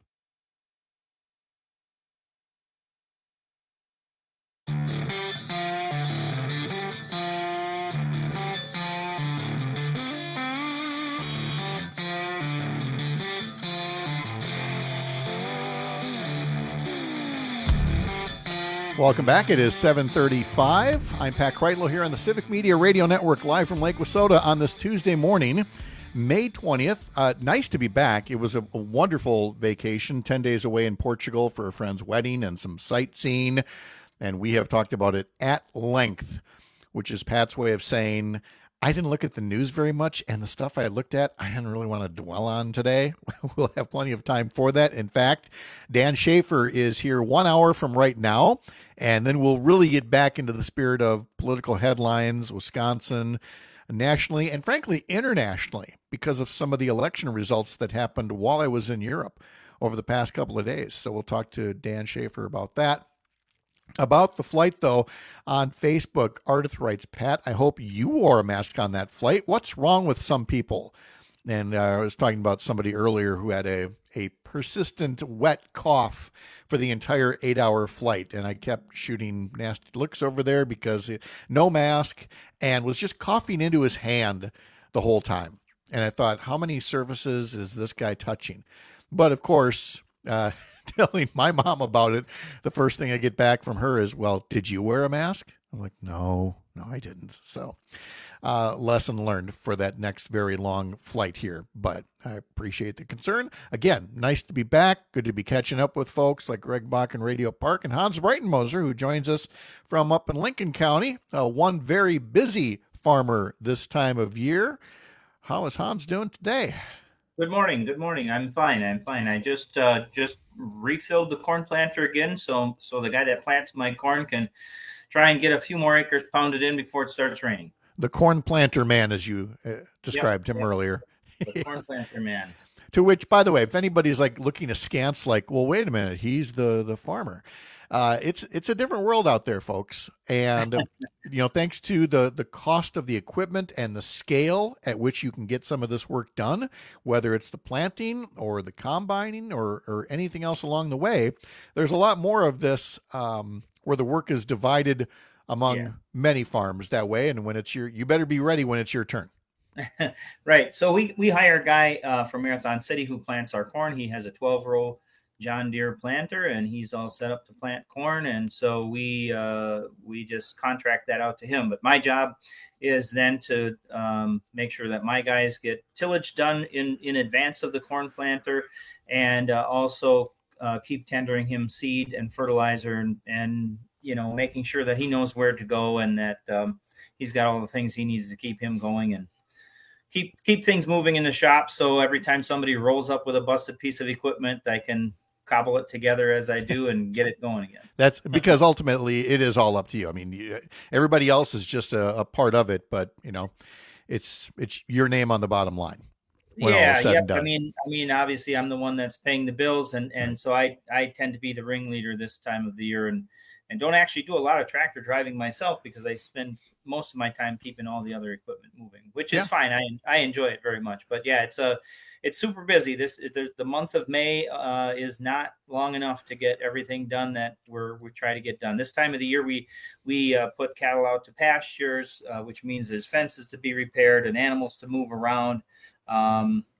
Welcome back. It is seven thirty-five. I'm Pat Kreitlow here on the Civic Media Radio Network, live from Lake Wissota on this Tuesday morning, May twentieth. Uh, nice to be back. It was a, a wonderful vacation, ten days away in Portugal for a friend's wedding and some sightseeing, and we have talked about it at length, which is Pat's way of saying, I didn't look at the news very much, and the stuff I looked at, I didn't really want to dwell on today. We'll have plenty of time for that. In fact, Dan Schaefer is here one hour from right now, and then we'll really get back into the spirit of political headlines, Wisconsin, nationally, and frankly, internationally, because of some of the election results that happened while I was in Europe over the past couple of days. So we'll talk to Dan Schaefer about that. About the flight, though, on Facebook, Ardith writes, Pat, I hope you wore a mask on that flight. What's wrong with some people? And uh, I was talking about somebody earlier who had a, a persistent wet cough for the entire eight-hour flight. And I kept shooting nasty looks over there because it, no mask, and was just coughing into his hand the whole time. And I thought, how many services is this guy touching? But, of course... Uh, telling my mom about it, the first thing I get back from her is, well, did you wear a mask? I'm like, no, no, I didn't. So uh, lesson learned for that next very long flight here. But I appreciate the concern. Again, nice to be back. Good to be catching up with folks like Greg Bach in Radio Park and Hans Breitenmoser, who joins us from up in Lincoln County, uh, one very busy farmer this time of year. How is Hans doing today? Good morning. Good morning. I'm fine. I'm fine. I just uh, just refilled the corn planter again, so so the guy that plants my corn can try and get a few more acres pounded in before it starts raining. The corn planter man, as you uh, described yep. him earlier. The corn planter man. To which, by the way, if anybody's like looking askance, like, well, wait a minute, he's the the farmer. Uh, it's it's a different world out there, folks. And, you know, thanks to the, the cost of the equipment and the scale at which you can get some of this work done, whether it's the planting or the combining or, or anything else along the way, there's a lot more of this um, where the work is divided among yeah. many farms that way. And when it's your, you better be ready when it's your turn. Right. So we, we hire a guy uh, from Marathon City who plants our corn. He has a twelve row John Deere planter, and he's all set up to plant corn. And so we uh, we just contract that out to him. But my job is then to um, make sure that my guys get tillage done in, in advance of the corn planter, and uh, also uh, keep tendering him seed and fertilizer, and, and you know making sure that he knows where to go and that um, he's got all the things he needs to keep him going and keep keep things moving in the shop. So every time somebody rolls up with a busted piece of equipment, I can cobble it together as I do and get it going again. That's because ultimately it is all up to you. I mean, you, everybody else is just a, a part of it, but you know, it's, it's your name on the bottom line. Yeah. Yeah. I mean, I mean, obviously I'm the one that's paying the bills. And, and right. so I, I tend to be the ringleader this time of the year and, and don't actually do a lot of tractor driving myself because I spend most of my time keeping all the other equipment moving, which is yeah. fine. I I enjoy it very much. But yeah, it's a it's super busy. This is the, the month of May uh, is not long enough to get everything done that we're we try to get done. This time of the year, we we uh, put cattle out to pastures, uh, which means there's fences to be repaired and animals to move around. Um,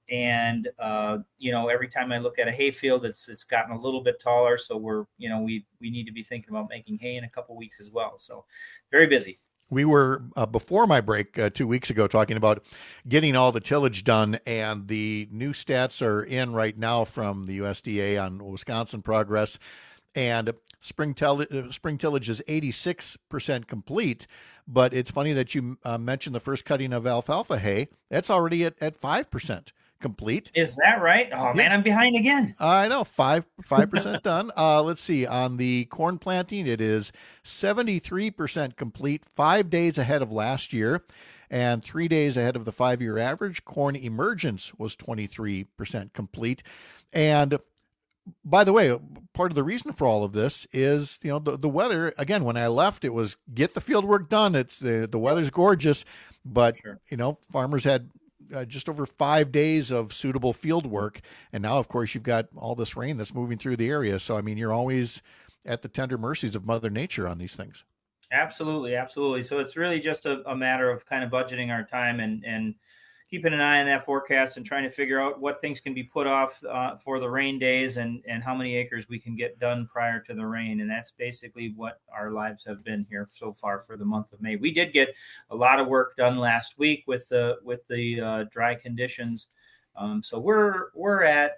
and uh, you know, every time I look at a hay field, it's it's gotten a little bit taller. So we're you know we we need to be thinking about making hay in a couple weeks as well. So very busy. We were, uh, before my break uh, two weeks ago, talking about getting all the tillage done, and the new stats are in right now from the U S D A on Wisconsin progress. And spring, till- spring tillage is eighty-six percent complete, but it's funny that you uh, mentioned the first cutting of alfalfa hay. That's already at, at five percent complete. Is that right? Oh, yeah. Man, I'm behind again. I know, five five percent done. Uh, let's see. On the corn planting, it is seventy-three percent complete, five days ahead of last year, and three days ahead of the five-year average. Corn emergence was twenty-three percent complete. And by the way, part of the reason for all of this is, you know, the, the weather. Again, when I left, it was get the field work done. It's the, the weather's gorgeous, but, sure. you know, farmers had Uh, just over five days of suitable field work. And now, of course, you've got all this rain that's moving through the area. So, I mean, you're always at the tender mercies of Mother Nature on these things. Absolutely. Absolutely. So it's really just a, a matter of kind of budgeting our time and, and keeping an eye on that forecast and trying to figure out what things can be put off uh, for the rain days and, and how many acres we can get done prior to the rain. And that's basically what our lives have been here so far for the month of May. We did get a lot of work done last week with the, with the uh, dry conditions. Um, so we're, we're at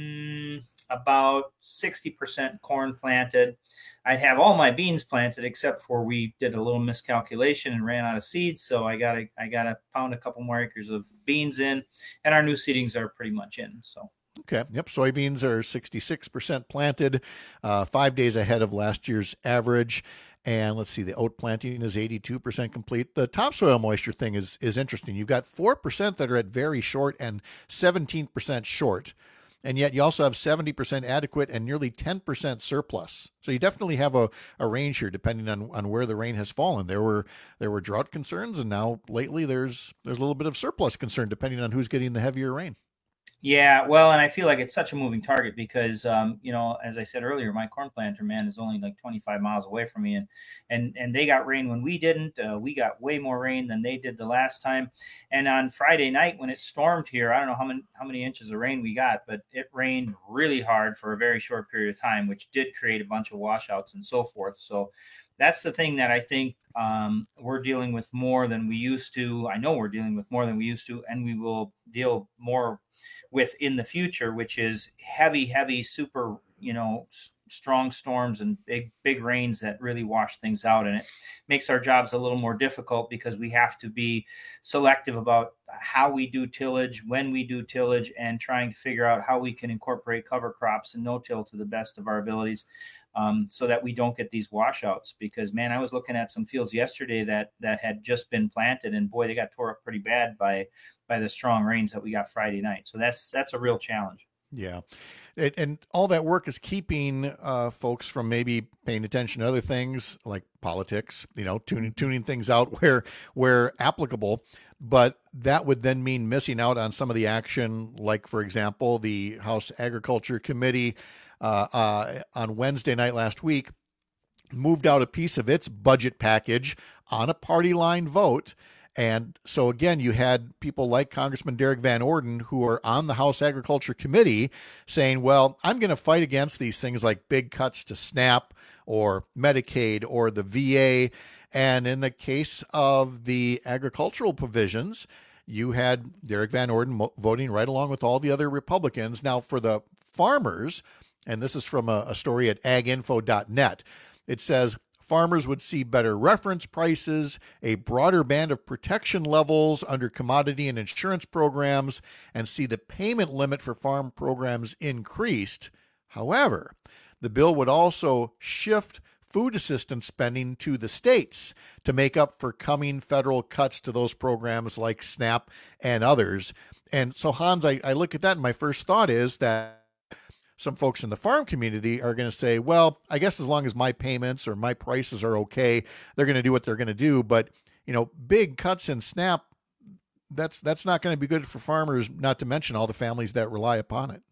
mm, about sixty percent corn planted. I'd have all my beans planted, except for we did a little miscalculation and ran out of seeds. So I got to, I got to pound a couple more acres of beans in, and our new seedings are pretty much in. So. Okay. Yep. Soybeans are sixty-six percent planted, uh, five days ahead of last year's average. And let's see, the oat planting is eighty-two percent complete. The topsoil moisture thing is, is interesting. You've got four percent that are at very short and seventeen percent short. And yet you also have seventy percent adequate and nearly ten percent surplus. So you definitely have a, a range here depending on, on where the rain has fallen. There were there were drought concerns, and now lately there's there's a little bit of surplus concern depending on who's getting the heavier rain. Yeah, well, and I feel like it's such a moving target because, um, you know, as I said earlier, my corn planter, man, is only like twenty-five miles away from me. And and and they got rain when we didn't. Uh, we got way more rain than they did the last time. And on Friday night when it stormed here, I don't know how many, how many inches of rain we got, but it rained really hard for a very short period of time, which did create a bunch of washouts and so forth. So that's the thing that I think um, we're dealing with more than we used to. I know we're dealing with more than we used to, and we will deal more with in the future, which is heavy, heavy, super, you know, s- strong storms and big, big rains that really wash things out. And it makes our jobs a little more difficult because we have to be selective about how we do tillage, when we do tillage, and trying to figure out how we can incorporate cover crops and no-till to the best of our abilities. Um, so that we don't get these washouts. Because, man, I was looking at some fields yesterday that that had just been planted, and boy, they got tore up pretty bad by by the strong rains that we got Friday night. So that's that's a real challenge. Yeah. It, and all that work is keeping uh, folks from maybe paying attention to other things like politics, you know, tuning tuning things out where where applicable. But that would then mean missing out on some of the action, like, for example, the House Agriculture Committee uh, uh, on Wednesday night last week moved out a piece of its budget package on a party line vote. And so, again, you had people like Congressman Derek Van Orden, who are on the House Agriculture Committee, saying, well, I'm going to fight against these things like big cuts to SNAP or Medicaid or the V A. And in the case of the agricultural provisions, you had Derek Van Orden mo- voting right along with all the other Republicans. Now, for the farmers, and this is from a, a story at ag info dot net, it says, farmers would see better reference prices, a broader band of protection levels under commodity and insurance programs, and see the payment limit for farm programs increased. However, the bill would also shift food assistance spending to the states to make up for coming federal cuts to those programs like SNAP and others. And so, Hans, I, I look at that and my first thought is that some folks in the farm community are going to say, well, I guess as long as my payments or my prices are okay, they're going to do what they're going to do. But, you know, big cuts in SNAP, that's that's not going to be good for farmers, not to mention all the families that rely upon it.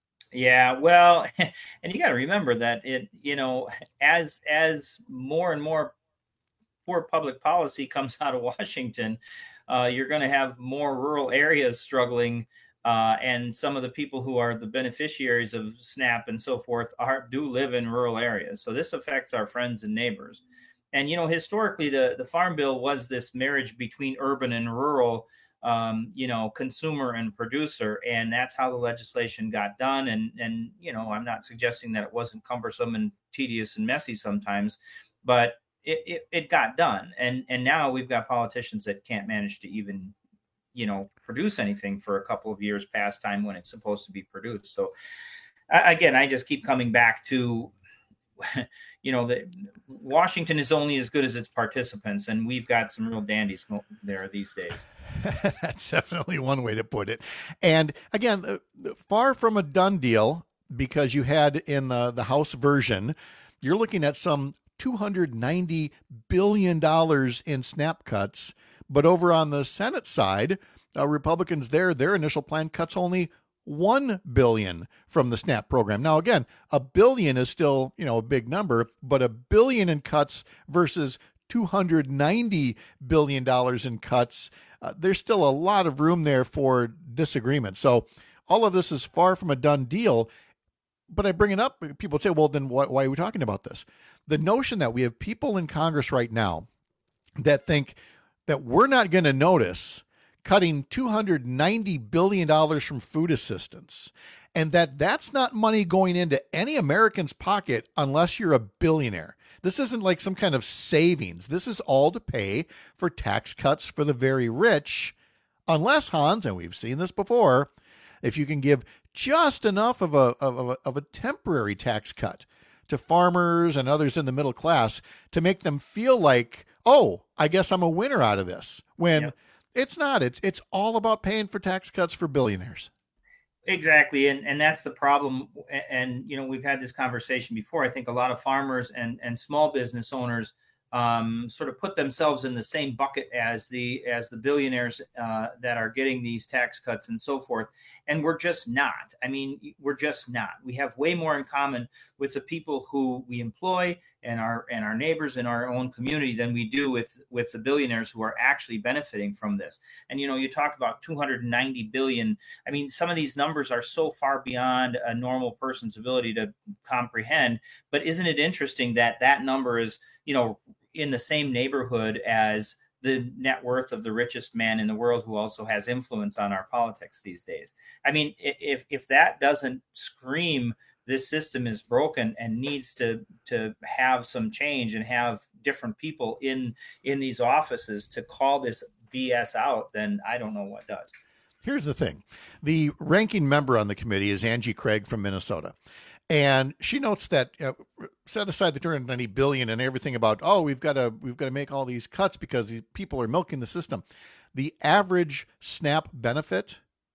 Yeah, well, and you got to remember that it, you know, as as more and more poor public policy comes out of Washington, uh, you're going to have more rural areas struggling Uh, and some of the people who are the beneficiaries of SNAP and so forth are do live in rural areas. So this affects our friends and neighbors. And, you know, historically, the, the Farm Bill was this marriage between urban and rural, um, you know, consumer and producer. And that's how the legislation got done. And, and, you know, I'm not suggesting that it wasn't cumbersome and tedious and messy sometimes, but it, it, it got done. And, and now we've got politicians that can't manage to even, you know, produce anything for a couple of years past time when it's supposed to be produced. So I, again, I just keep coming back to, you know, that Washington is only as good as its participants, and we've got some real dandies there these days. That's definitely one way to put it. And again, uh, far from a done deal, because you had in the, the House version, you're looking at some two hundred ninety billion dollars in SNAP cuts. But over on the Senate side, uh, Republicans there, their initial plan cuts only one billion dollars from the SNAP program. Now, again, a billion is still, you know, a big number, but a billion in cuts versus two hundred ninety billion dollars in cuts, uh, there's still a lot of room there for disagreement. So all of this is far from a done deal. But I bring it up, people say, well, then why, why are we talking about this? The notion that we have people in Congress right now that think that we're not going to notice cutting two hundred ninety billion dollars from food assistance, and that that's not money going into any American's pocket unless you're a billionaire. This isn't like some kind of savings. This is all to pay for tax cuts for the very rich, unless, Hans, and we've seen this before, if you can give just enough of a, of a, of a temporary tax cut to farmers and others in the middle class to make them feel like, oh, I guess I'm a winner out of this, when yep. it's not. It's it's all about paying for tax cuts for billionaires. Exactly. And and that's the problem. And, you know, we've had this conversation before. I think a lot of farmers and, and small business owners um, sort of put themselves in the same bucket as the as the billionaires uh, that are getting these tax cuts and so forth. And we're just not. I mean, we're just not. We have way more in common with the people who we employ and our and our neighbors in our own community than we do with with the billionaires who are actually benefiting from this. And, you know, you talk about two hundred ninety billion. I mean, some of these numbers are so far beyond a normal person's ability to comprehend. But isn't it interesting that that number is, you know, in the same neighborhood as the net worth of the richest man in the world, who also has influence on our politics these days? I mean, if if that doesn't scream this system is broken and needs to to have some change and have different people in in these offices to call this B S out, then I don't know what does. Here's the thing. The ranking member on the committee is Angie Craig from Minnesota. And she notes that uh, set aside the two hundred ninety billion dollars and everything about, oh, we've got to we've got to make all these cuts because people are milking the system. The average SNAP benefit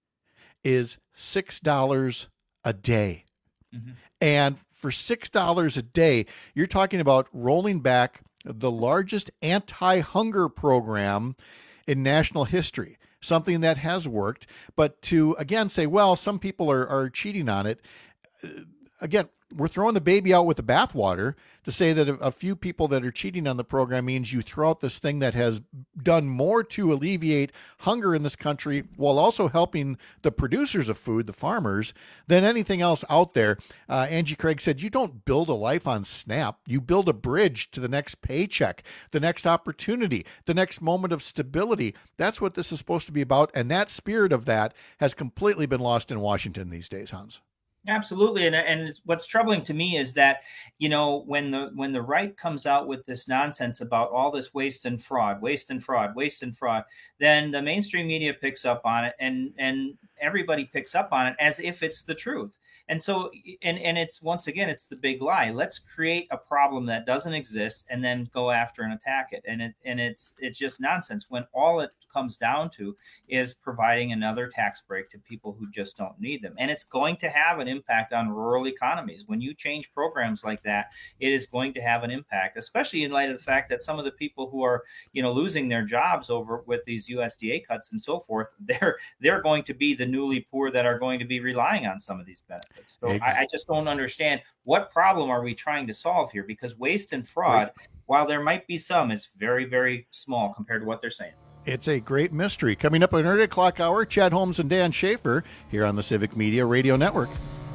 is six dollars a day. Mm-hmm. And for six dollars a day, you're talking about rolling back the largest anti-hunger program in national history, something that has worked. But to, again, say, well, some people are, are cheating on it. Again, we're throwing the baby out with the bathwater to say that a few people that are cheating on the program means you throw out this thing that has done more to alleviate hunger in this country while also helping the producers of food, the farmers, than anything else out there. Uh, Angie Craig said, you don't build a life on SNAP. You build a bridge to the next paycheck, the next opportunity, the next moment of stability. That's what this is supposed to be about. And that spirit of that has completely been lost in Washington these days, Hans. Absolutely. And and what's troubling to me is that, you know, when the when the right comes out with this nonsense about all this waste and fraud, waste and fraud, waste and fraud, then the mainstream media picks up on it and and everybody picks up on it as if it's the truth. And so and, and it's once again, it's the big lie. Let's create a problem that doesn't exist and then go after and attack it. And it and it's it's just nonsense when all it comes down to is providing another tax break to people who just don't need them. And it's going to have an impact on rural economies. When you change programs like that, it is going to have an impact, especially in light of the fact that some of the people who are, you know, losing their jobs over with these U S D A cuts and so forth, they're they're going to be the newly poor that are going to be relying on some of these benefits. So I, I just don't understand what problem are we trying to solve here, because waste and fraud, while there might be some, it's very, very small compared to what they're saying. It's a great mystery. Coming up at an eight o'clock hour, Chad Holmes and Dan Schaefer here on the Civic Media Radio Network.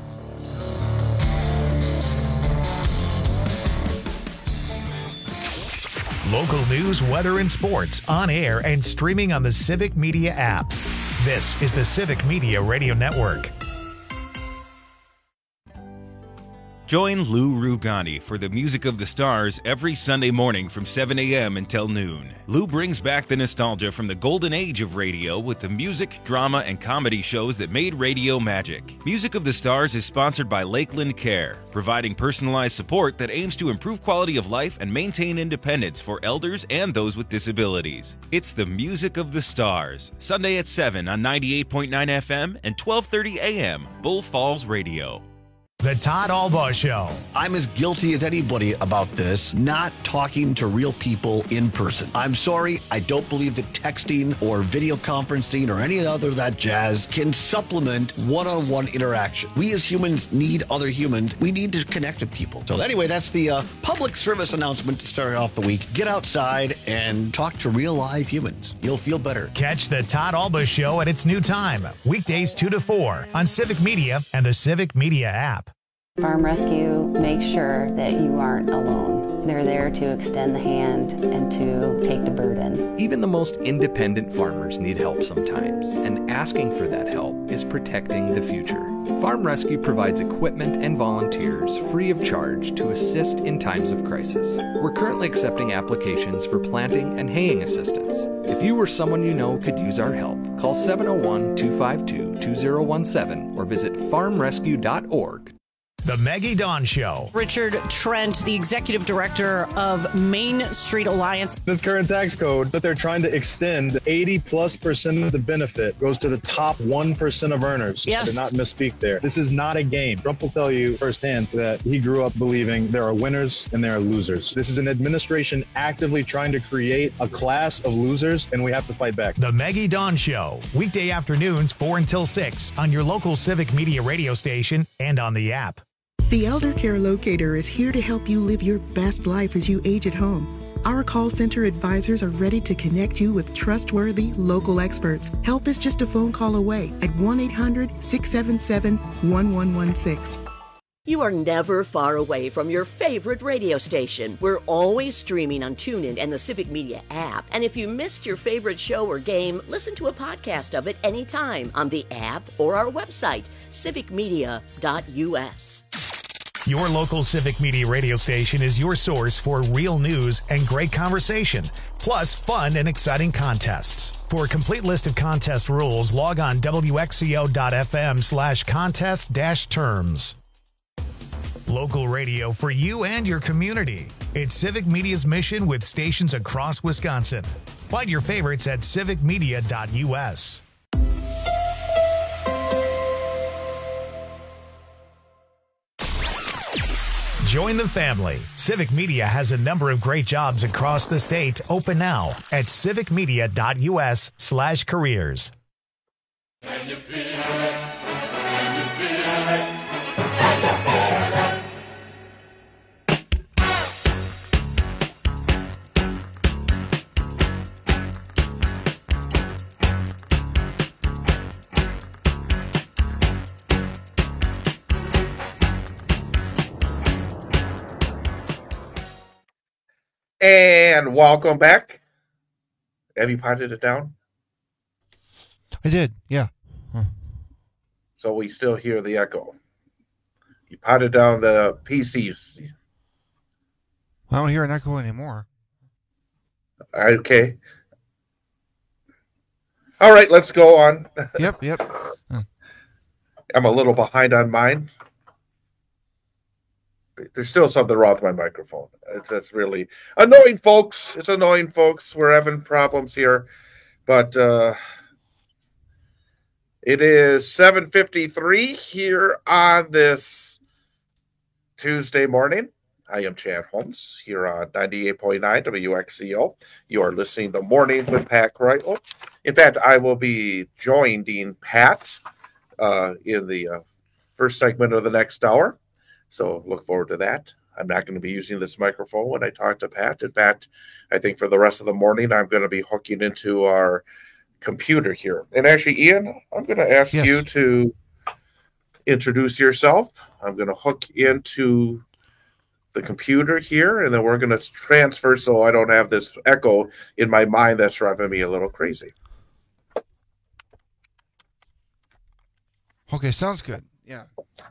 Local news, weather, and sports on air and streaming on the Civic Media app. This is the Civic Media Radio Network. Join Lou Rugani for the Music of the Stars every Sunday morning from seven a.m. until noon. Lou brings back the nostalgia from the golden age of radio with the music, drama, and comedy shows that made radio magic. Music of the Stars is sponsored by Lakeland Care, providing personalized support that aims to improve quality of life and maintain independence for elders and those with disabilities. It's the Music of the Stars, Sunday at seven on ninety-eight point nine F M and twelve thirty a.m. Bull Falls Radio. The Todd Albaugh Show. I'm as guilty as anybody about this, not talking to real people in person. I'm sorry, I don't believe that texting or video conferencing or any other of that jazz can supplement one-on-one interaction. We as humans need other humans. We need to connect with people. So anyway, that's the uh, public service announcement to start off the week. Get outside and talk to real live humans. You'll feel better. Catch the Todd Albaugh Show at its new time, weekdays two to four on Civic Media and the Civic Media app. Farm Rescue makes sure that you aren't alone. They're there to extend the hand and to take the burden. Even the most independent farmers need help sometimes, and asking for that help is protecting the future. Farm Rescue provides equipment and volunteers free of charge to assist in times of crisis. We're currently accepting applications for planting and haying assistance. If you or someone you know could use our help, call seven oh one, two five two, two oh one seven or visit farm rescue dot org. The Maggie Dawn Show. Richard Trent, the executive director of Main Street Alliance. This current tax code that they're trying to extend, eighty plus percent of the benefit goes to the top one percent of earners. Yes. To not misspeak there. This is not a game. Trump will tell you firsthand that he grew up believing there are winners and there are losers. This is an administration actively trying to create a class of losers, and we have to fight back. The Maggie Dawn Show. Weekday afternoons, four until six on your local Civic Media radio station and on the app. The Elder Care Locator is here to help you live your best life as you age at home. Our call center advisors are ready to connect you with trustworthy local experts. Help is just a phone call away at one eight hundred, six seven seven, one one one six. You are never far away from your favorite radio station. We're always streaming on TuneIn and the Civic Media app. And if you missed your favorite show or game, listen to a podcast of it anytime on the app or our website, civic media dot u s. Your local Civic Media radio station is your source for real news and great conversation, plus fun and exciting contests. For a complete list of contest rules, log on W X C O dot F M slash contest dash terms. Local radio for you and your community. It's Civic Media's mission with stations across Wisconsin. Find your favorites at civic media dot u s. Join the family. Civic Media has a number of great jobs across the state open now at civic media dot u s slash careers. Can you feel it? Can you feel it? Can you feel it? And welcome back. Have you potted it down? I did, yeah. Huh. So we still hear the echo. You potted down the P Cs. I don't hear an echo anymore. Okay. All right, let's go on. Yep, yep. Huh. I'm a little behind on mine. There's still something wrong with my microphone. It's that's really annoying, folks. It's annoying, folks. We're having problems here, but uh, it is seven fifty-three here on this Tuesday morning. I am Chad Holmes here on ninety-eight point nine W X C O. You are listening to Morning with Pat Kreitl. In fact, I will be joining Pat uh, in the uh, first segment of the next hour. So look forward to that. I'm not going to be using this microphone when I talk to Pat. And Pat, I think for the rest of the morning, I'm going to be hooking into our computer here. And actually, Ian, I'm going to ask Yes. you to introduce yourself. I'm going to hook into the computer here, and then we're going to transfer so I don't have this echo in my mind that's driving me a little crazy. Okay, sounds good. Yeah.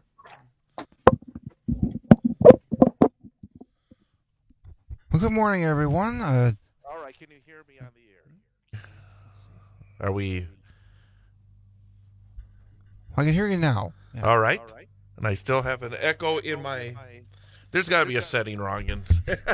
Well, good morning, everyone. Uh, All right, can you hear me on the air? Are we? I can hear you now. Yeah. All right. And I still have an echo in my... There's got to be a setting wrong. And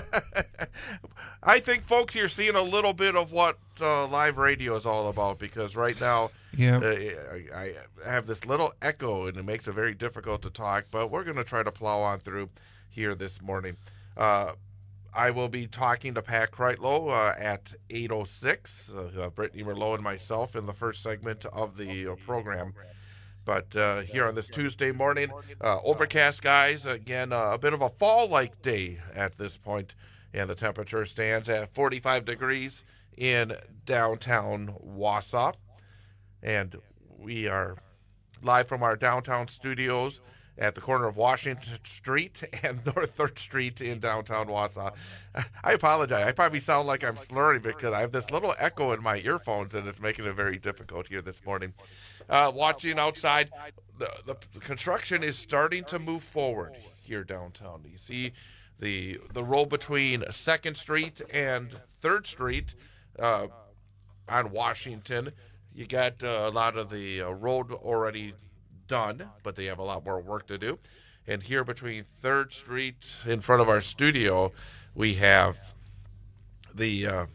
I think, folks, you're seeing a little bit of what uh, live radio is all about, because right now Yeah. uh, I, I have this little echo, and it makes it very difficult to talk, but we're going to try to plow on through here this morning. Uh, I will be talking to Pat Kreitlow uh, at eight oh six, uh, uh, Brittany Merlot and myself in the first segment of the uh, program. But uh, here on this Tuesday morning, uh, overcast skies, again, uh, a bit of a fall-like day at this point, and the temperature stands at forty-five degrees in downtown Wausau. And we are live from our downtown studios at the corner of Washington Street and North third Street in downtown Wausau. I apologize. I probably sound like I'm slurring because I have this little echo in my earphones, and it's making it very difficult here this morning. Uh, watching outside, the, the construction is starting to move forward here downtown. You see the the road between second Street and third Street uh, on Washington. You got uh, a lot of the uh, road already done, but they have a lot more work to do. And here between third Street in front of our studio, we have the uh,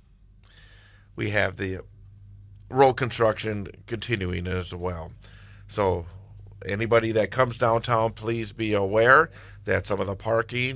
we have the road construction continuing as well. So anybody that comes downtown, please be aware that some of the parking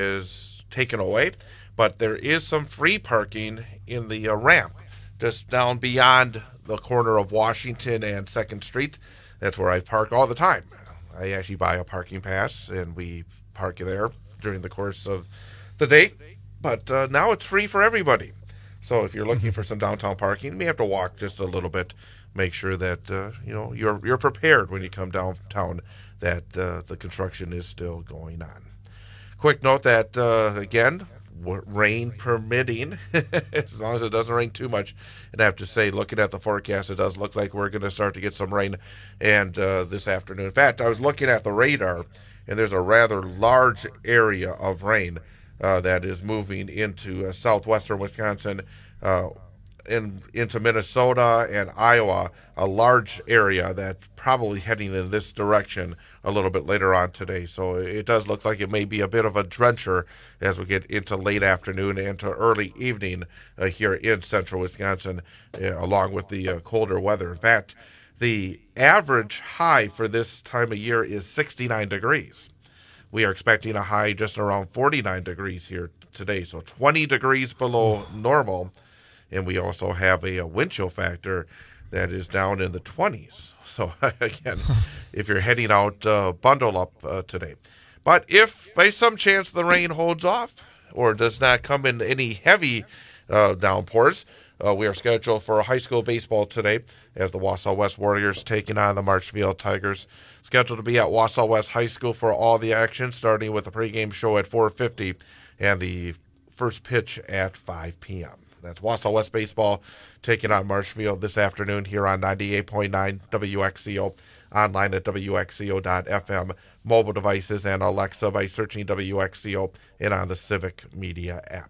is taken away, but there is some free parking in the uh, ramp just down beyond the corner of Washington and second Street. That's where I park all the time. I actually buy a parking pass, and we park there during the course of the day. But uh, now it's free for everybody. So if you're looking for some downtown parking, you may have to walk just a little bit. Make sure that uh, you know you're you're prepared when you come downtown. That uh, the construction is still going on. Quick note that uh, again, rain permitting, as long as it doesn't rain too much. And I have to say, looking at the forecast, it does look like we're going to start to get some rain and uh, this afternoon. In fact, I was looking at the radar, and there's a rather large area of rain uh, that is moving into uh, southwestern Wisconsin, uh, in, into Minnesota and Iowa, a large area that's probably heading in this direction a little bit later on today. So it does look like it may be a bit of a drencher as we get into late afternoon and to early evening uh, here in central Wisconsin, uh, along with the uh, colder weather. In fact, the average high for this time of year is sixty-nine degrees. We are expecting a high just around forty-nine degrees here today, so twenty degrees below normal. And we also have a, a wind chill factor that is down in the twenties. So, again, if you're heading out, uh, bundle up uh, today. But if by some chance the rain holds off or does not come in any heavy uh, downpours, uh, we are scheduled for a high school baseball today as the Wausau West Warriors taking on the Marshfield Tigers. Scheduled to be at Wausau West High School for all the action, starting with the pregame show at four fifty and the first pitch at five p.m. That's Wausau West Baseball taking on Marshfield this afternoon here on ninety-eight point nine W X C O, online at W X C O dot F M, mobile devices, and Alexa by searching W X C O, and on the Civic Media app.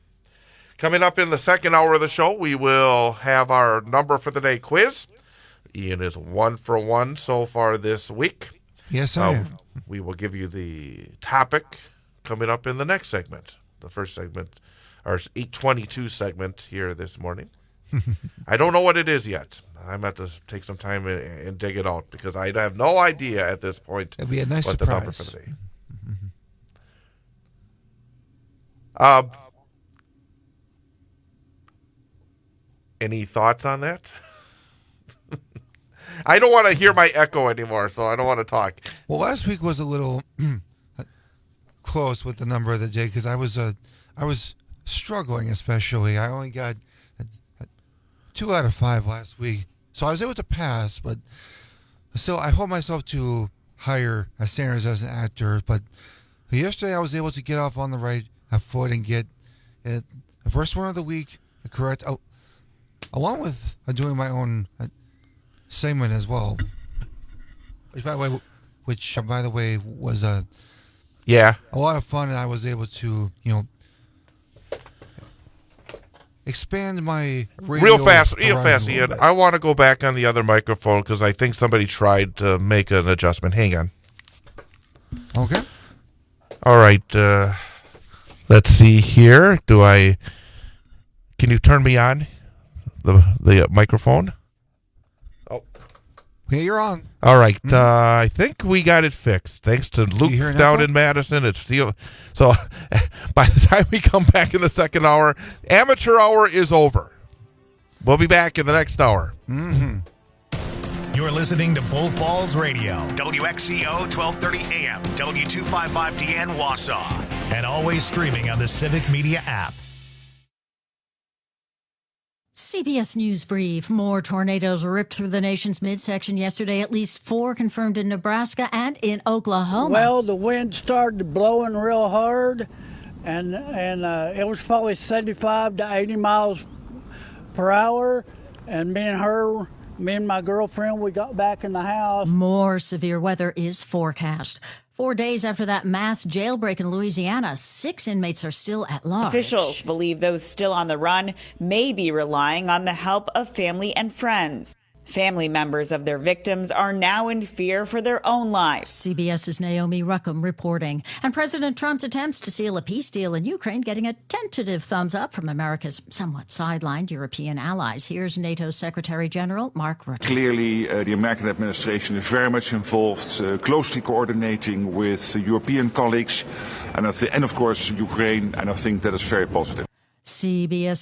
Coming up in the second hour of the show, we will have our number for the day quiz. Ian is one for one so far this week. Yes, I uh, am. We will give you the topic coming up in the next segment, the first segment. Our eight twenty-two segment here this morning. I don't know what it is yet. I'm going to have to take some time and, and dig it out because I have no idea at this point. It'll be a nice what surprise. the number for the day. Uh, any thoughts on that? I don't want to hear my echo anymore, so I don't want to talk. Well, last week was a little close with the number of the day because I was uh, I was struggling, especially. I only got a, a two out of five last week, so I was able to pass. But still, I hold myself to higher standards as an actor. But yesterday, I was able to get off on the right foot and get it, the first one of the week correct, oh, along with uh, doing my own uh, segment as well. Which, by the way, which uh, by the way was a yeah a lot of fun, and I was able to you know expand my radio real fast, real horizon fast, a Ian. little bit. I want to go back on the other microphone because I think somebody tried to make an adjustment. Hang on. Okay. All right. Uh, let's see here. Do I? Can you turn me on the the uh, microphone? Oh, yeah, you're on. All right. Mm-hmm. Uh, I think we got it fixed. Thanks to Luke down in Madison. It's still, so by the time we come back in the second hour, amateur hour is over. We'll be back in the next hour. Mm-hmm. You're listening to Bull Falls Radio, W X C O twelve thirty A M, W two fifty-five D N Wausau, and always streaming on the Civic Media app. C B S News Brief. More tornadoes ripped through the nation's midsection yesterday. At least four confirmed in Nebraska and in Oklahoma. Well, the wind started blowing real hard, and and uh, it was probably seventy-five to eighty miles per hour. And me and her, me and my girlfriend, we got back in the house. More severe weather is forecast. Four days after that mass jailbreak in Louisiana, six inmates are still at large. Officials believe those still on the run may be relying on the help of family and friends. Family members of their victims are now in fear for their own lives. CBS's Naomi Ruckham reporting. And President Trump's attempts to seal a peace deal in Ukraine getting a tentative thumbs up from America's somewhat sidelined European allies. Here's NATO Secretary General Mark Rutte. Clearly, uh, the American administration is very much involved, uh, closely coordinating with uh, European colleagues, and, I th- and of course Ukraine, and I think that is very positive. C B S